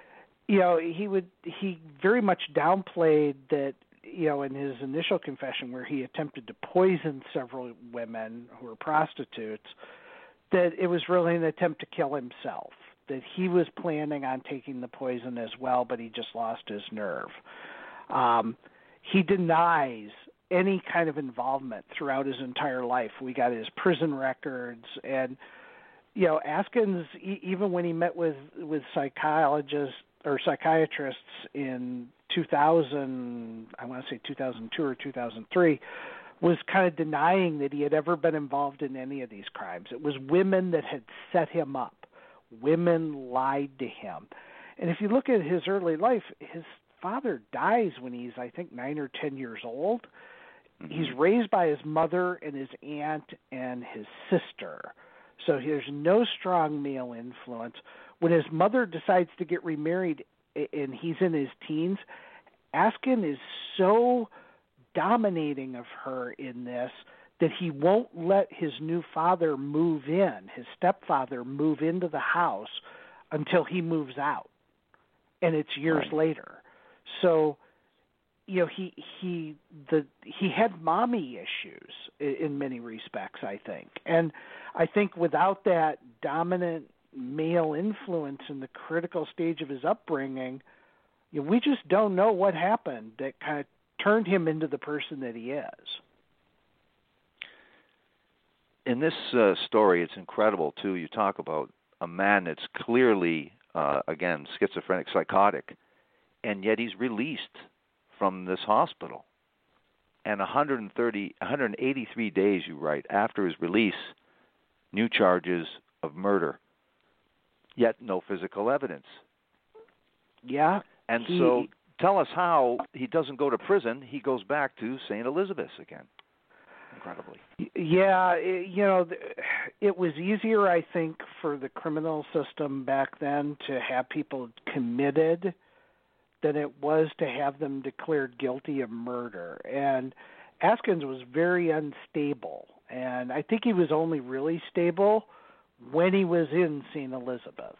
he very much downplayed that, in his initial confession where he attempted to poison several women who were prostitutes, that it was really an attempt to kill himself, that he was planning on taking the poison as well, but he just lost his nerve. He denies any kind of involvement throughout his entire life. We got his prison records, and Askins, even when he met with psychologists or psychiatrists in 2000, I want to say 2002 or 2003, was kind of denying that he had ever been involved in any of these crimes. It was women that had set him up. Women lied to him. And if you look at his early life, his father dies when he's, I think, 9 or 10 years old. Mm-hmm. He's raised by his mother and his aunt and his sister. So there's no strong male influence. When his mother decides to get remarried and he's in his teens, Askin is so dominating of her in this that he won't let his new father move in, his stepfather move into the house until he moves out. And it's years later. So, he had mommy issues in many respects, I think. And I think without that dominant male influence in the critical stage of his upbringing, we just don't know what happened that kind of turned him into the person that he is. In this story, it's incredible, too. You talk about a man that's clearly, again, schizophrenic, psychotic, and yet he's released from this hospital. And 183 days, you write, after his release, new charges of murder, yet no physical evidence. Yeah. And so tell us how he doesn't go to prison. He goes back to St. Elizabeth's again, incredibly. Yeah, it was easier, I think, for the criminal system back then to have people committed than it was to have them declared guilty of murder. And Askins was very unstable, and I think he was only really stable when he was in St. Elizabeth's.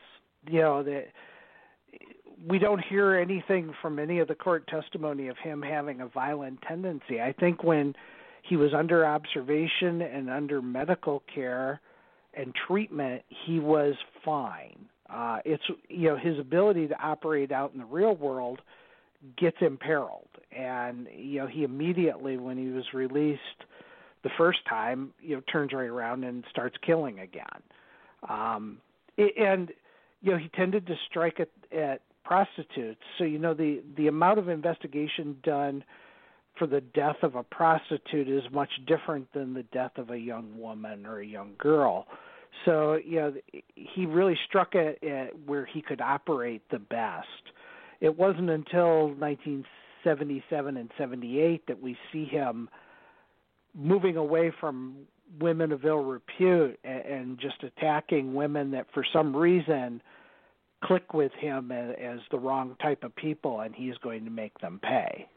We don't hear anything from any of the court testimony of him having a violent tendency. I think when he was under observation and under medical care and treatment, he was fine. It's his ability to operate out in the real world gets imperiled, and he immediately, when he was released the first time, turns right around and starts killing again. And he tended to strike at prostitutes. So the amount of investigation done for the death of a prostitute is much different than the death of a young woman or a young girl. So, he really struck at where he could operate the best. It wasn't until 1977 and 78 that we see him moving away from women of ill repute and just attacking women that for some reason click with him as the wrong type of people, and he's going to make them pay.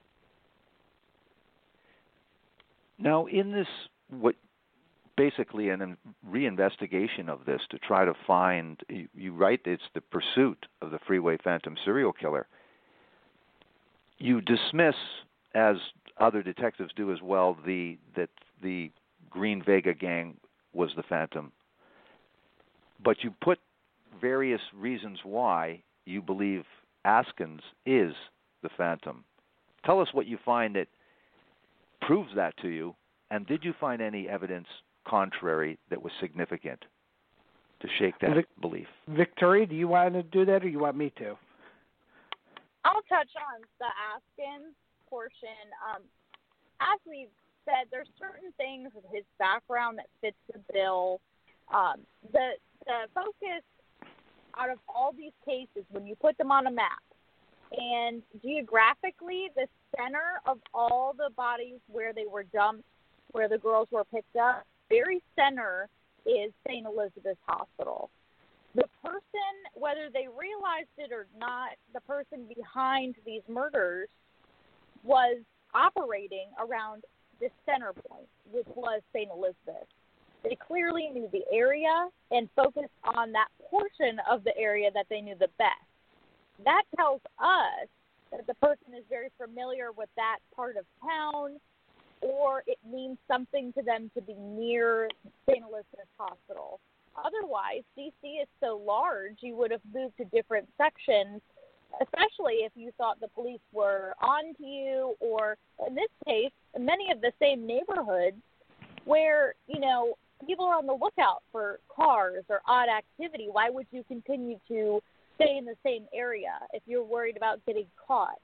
Now, in this, basically a reinvestigation of this to try to find, you write it's the pursuit of the Freeway Phantom serial killer. You dismiss, as other detectives do as well, that the Green Vega gang was the Phantom. But you put various reasons why you believe Askins is the Phantom. Tell us what you find that proves that to you? And did you find any evidence contrary that was significant to shake that belief? Victoria, do you want to do that, or you want me to? I'll touch on the Askin portion. As we've said, there's certain things with his background that fits the bill. The focus out of all these cases, when you put them on a map, and geographically, the center of all the bodies where they were dumped, where the girls were picked up, very center is St. Elizabeth's Hospital. The person, whether they realized it or not, the person behind these murders was operating around this center point, which was St. Elizabeth. They clearly knew the area and focused on that portion of the area that they knew the best. That tells us that the person is very familiar with that part of town, or it means something to them to be near St. Elizabeth's Hospital. Otherwise, D.C. is so large, you would have moved to different sections, especially if you thought the police were on to you, or in this case, many of the same neighborhoods where, people are on the lookout for cars or odd activity. Why would you continue to stay in the same area if you're worried about getting caught?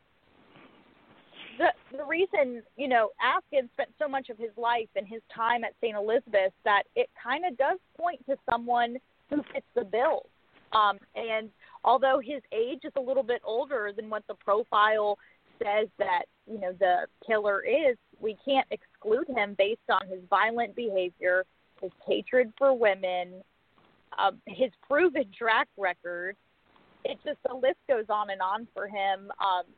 The reason, Askin spent so much of his life and his time at St. Elizabeth that it kind of does point to someone who fits the bill. And although his age is a little bit older than what the profile says that, the killer is, we can't exclude him based on his violent behavior, his hatred for women, his proven track record. It just, the list goes on and on for him.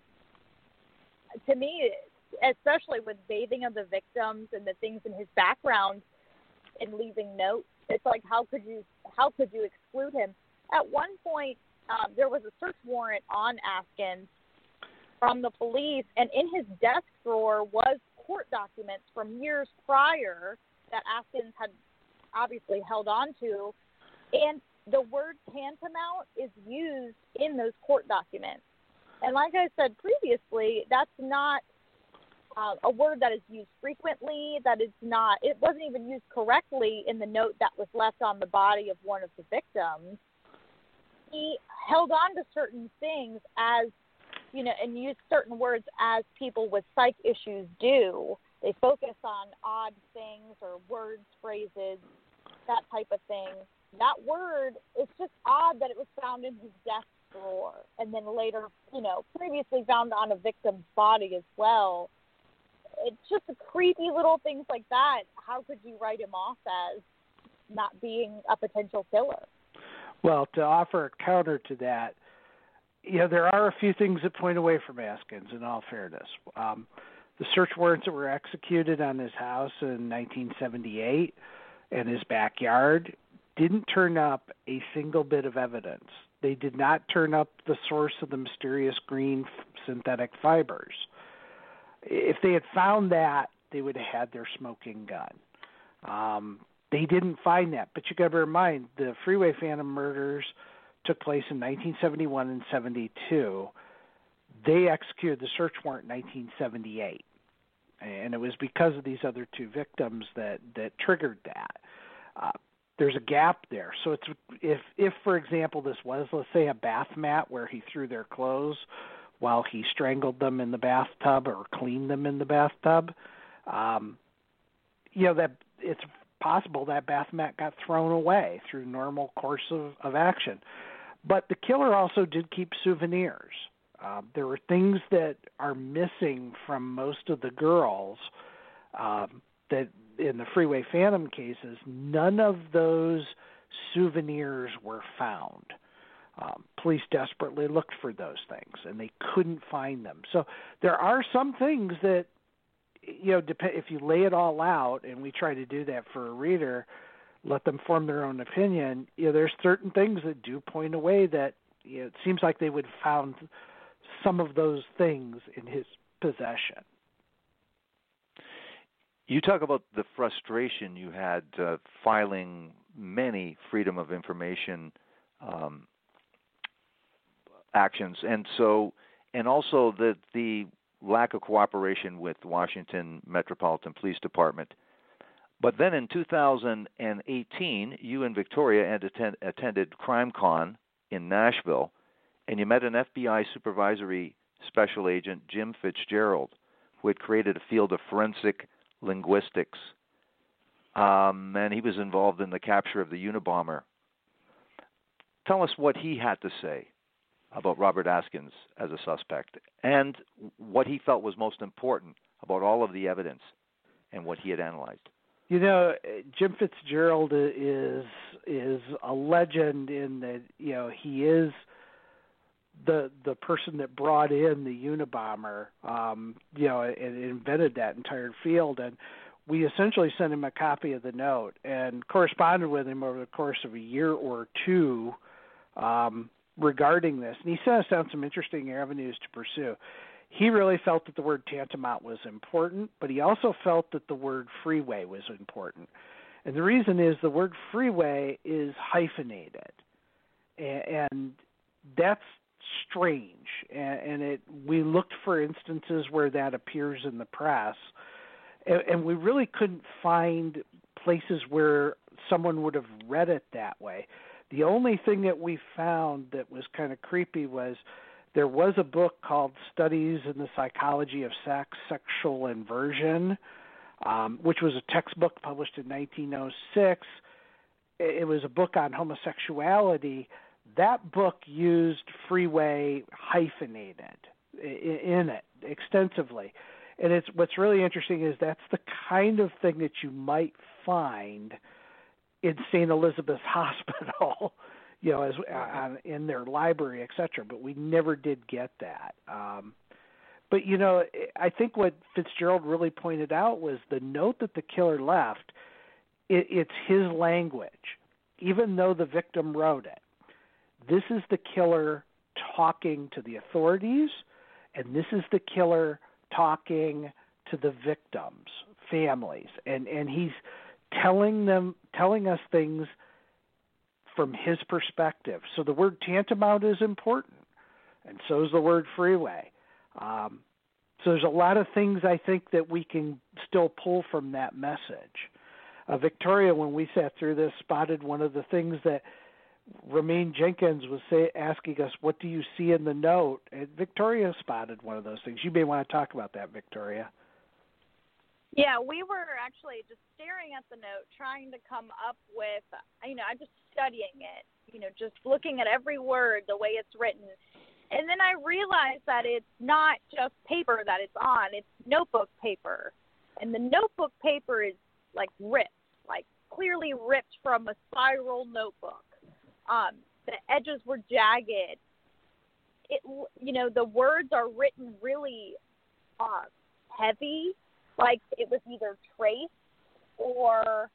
To me, especially with bathing of the victims and the things in his background and leaving notes, it's like, how could you exclude him? At one point, there was a search warrant on Askin from the police, and in his desk drawer was court documents from years prior that Askin had obviously held on to, and the word tantamount is used in those court documents. And like I said previously, that's not a word that is used frequently. It wasn't even used correctly in the note that was left on the body of one of the victims. He held on to certain things as, and used certain words as people with psych issues do. They focus on odd things or words, phrases, that type of thing. That word, it's just odd that it was found in his desk drawer and then later, previously found on a victim's body as well. It's just a creepy little things like that. How could you write him off as not being a potential killer? Well, to offer a counter to that, there are a few things that point away from Askins, in all fairness. The search warrants that were executed on his house in 1978 and his backyard didn't turn up a single bit of evidence. They did not turn up the source of the mysterious green synthetic fibers. If they had found that, they would have had their smoking gun. They didn't find that. But you got to bear in mind, the Freeway Phantom murders took place in 1971 and 72. They executed the search warrant in 1978. And it was because of these other two victims that triggered that. There's a gap there. So if, for example, this was, let's say, a bath mat where he threw their clothes while he strangled them in the bathtub or cleaned them in the bathtub, that it's possible that bath mat got thrown away through normal course of action. But the killer also did keep souvenirs. There were things that are missing from most of the girls that in the Freeway Phantom cases, none of those souvenirs were found. Police desperately looked for those things, and they couldn't find them. So there are some things that, if you lay it all out, and we try to do that for a reader, let them form their own opinion, there's certain things that do point away that it seems like they would have found some of those things in his possession. You talk about the frustration you had filing many Freedom of Information actions, and also that the lack of cooperation with Washington Metropolitan Police Department. But then in 2018, you and Victoria attended CrimeCon in Nashville, and you met an FBI supervisory special agent, Jim Fitzgerald, who had created a field of forensic linguistics, and he was involved in the capture of the Unabomber. Tell us what he had to say about Robert Askins as a suspect, and what he felt was most important about all of the evidence and what he had analyzed. You know, Jim Fitzgerald is a legend in that, you know, he is the person that brought in the Unabomber, you know, and invented that entire field. And we essentially sent him a copy of the note and corresponded with him over the course of a year or two regarding this. And he sent us down some interesting avenues to pursue. He really felt that the word tantamount was important, but he also felt that the word freeway was important. And the reason is the word freeway is hyphenated. And that's strange. And we looked for instances where that appears in the press. And we really couldn't find places where someone would have read it that way. The only thing that we found that was kind of creepy was there was a book called Studies in the Psychology of Sex, Sexual Inversion, which was a textbook published in 1906. It was a book on homosexuality. That book used freeway hyphenated in it extensively. And what's really interesting is that's the kind of thing that you might find in St. Elizabeth's Hospital, you know, in their library, etc. But we never did get that. But, you know, I think what Fitzgerald really pointed out was the note that the killer left, it's his language, even though the victim wrote it. This is the killer talking to the authorities, and this is the killer talking to the victims' families. And he's telling us things from his perspective. So the word tantamount is important, and so is the word freeway. So there's a lot of things I think that we can still pull from that message. Victoria, when we sat through this, spotted one of the things that Romaine Jenkins was asking us, what do you see in the note? And Victoria spotted one of those things. You may want to talk about that, Victoria. Yeah, we were actually just staring at the note, trying to come up with, I'm just studying it, just looking at every word, the way it's written. And then I realized that it's not just paper that it's on, it's notebook paper. And the notebook paper is ripped, clearly ripped from a spiral notebook. The edges were jagged. The words are written really heavy, like it was either traced or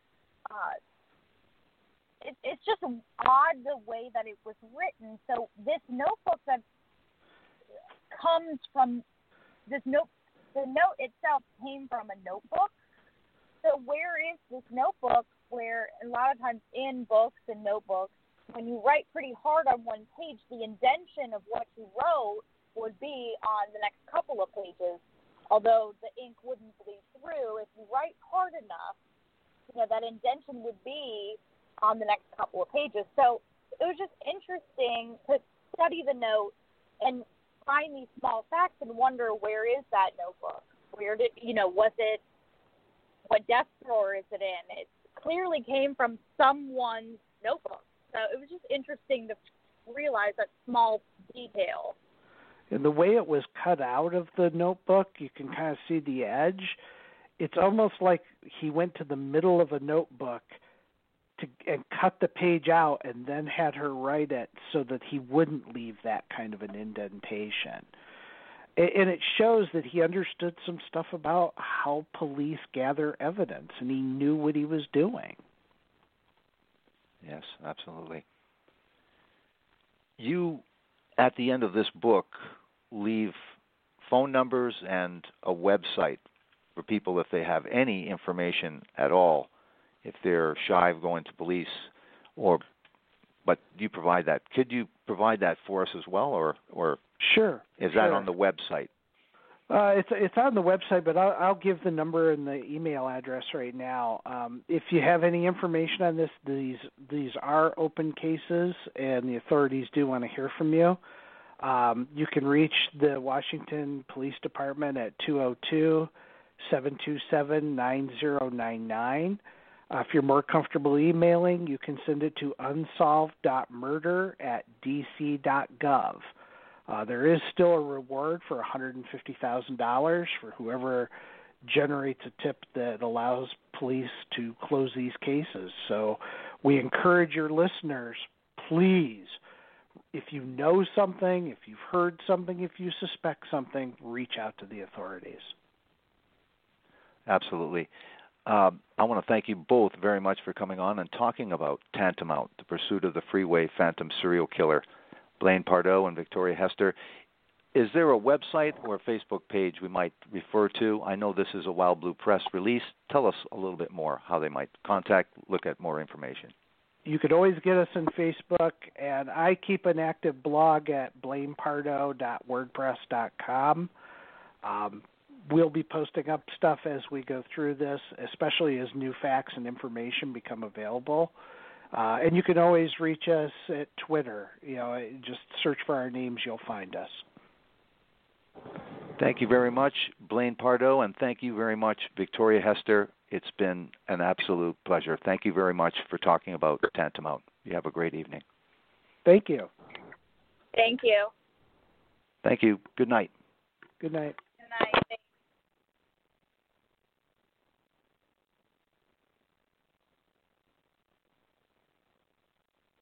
it's just odd the way that it was written. So this notebook that comes from this note, the note itself came from a notebook. So where is this notebook where a lot of times in books and notebooks, when you write pretty hard on one page, the indentation of what you wrote would be on the next couple of pages, although the ink wouldn't bleed through. If you write hard enough, that indentation would be on the next couple of pages. So it was just interesting to study the note and find these small facts and wonder, where is that notebook? Where did, was it, what desk drawer is it in? It clearly came from someone's notebook. So it was just interesting to realize that small detail. And the way it was cut out of the notebook, you can kind of see the edge. It's almost like he went to the middle of a notebook and cut the page out and then had her write it so that he wouldn't leave that kind of an indentation. And it shows that he understood some stuff about how police gather evidence, and he knew what he was doing. Yes, absolutely. You, at the end of this book, leave phone numbers and a website for people if they have any information at all, if they're shy of going to police, but you provide that. Could you provide that for us as well, or Sure. Is that on the website? It's on the website, but I'll give the number and the email address right now. If you have any information on this, these are open cases, and the authorities do want to hear from you. You can reach the Washington Police Department at 202-727-9099. If you're more comfortable emailing, you can send it to unsolved.murder@dc.gov. There is still a reward for $150,000 for whoever generates a tip that allows police to close these cases. So we encourage your listeners, please, if you know something, if you've heard something, if you suspect something, reach out to the authorities. Absolutely. I want to thank you both very much for coming on and talking about Tantamount, the pursuit of the freeway phantom serial killer. Blaine Pardoe and Victoria Hester. Is there a website or a Facebook page we might refer to? I know this is a Wild Blue Press release. Tell us a little bit more how they might contact, look at more information. You could always get us on Facebook, and I keep an active blog at blainepardoe.wordpress.com. We'll be posting up stuff as we go through this, especially as new facts and information become available. And you can always reach us at Twitter. Just search for our names, you'll find us. Thank you very much, Blaine Pardoe, and thank you very much, Victoria Hester. It's been an absolute pleasure. Thank you very much for talking about Tantamount. You have a great evening. Thank you. Thank you. Thank you. Good night. Good night.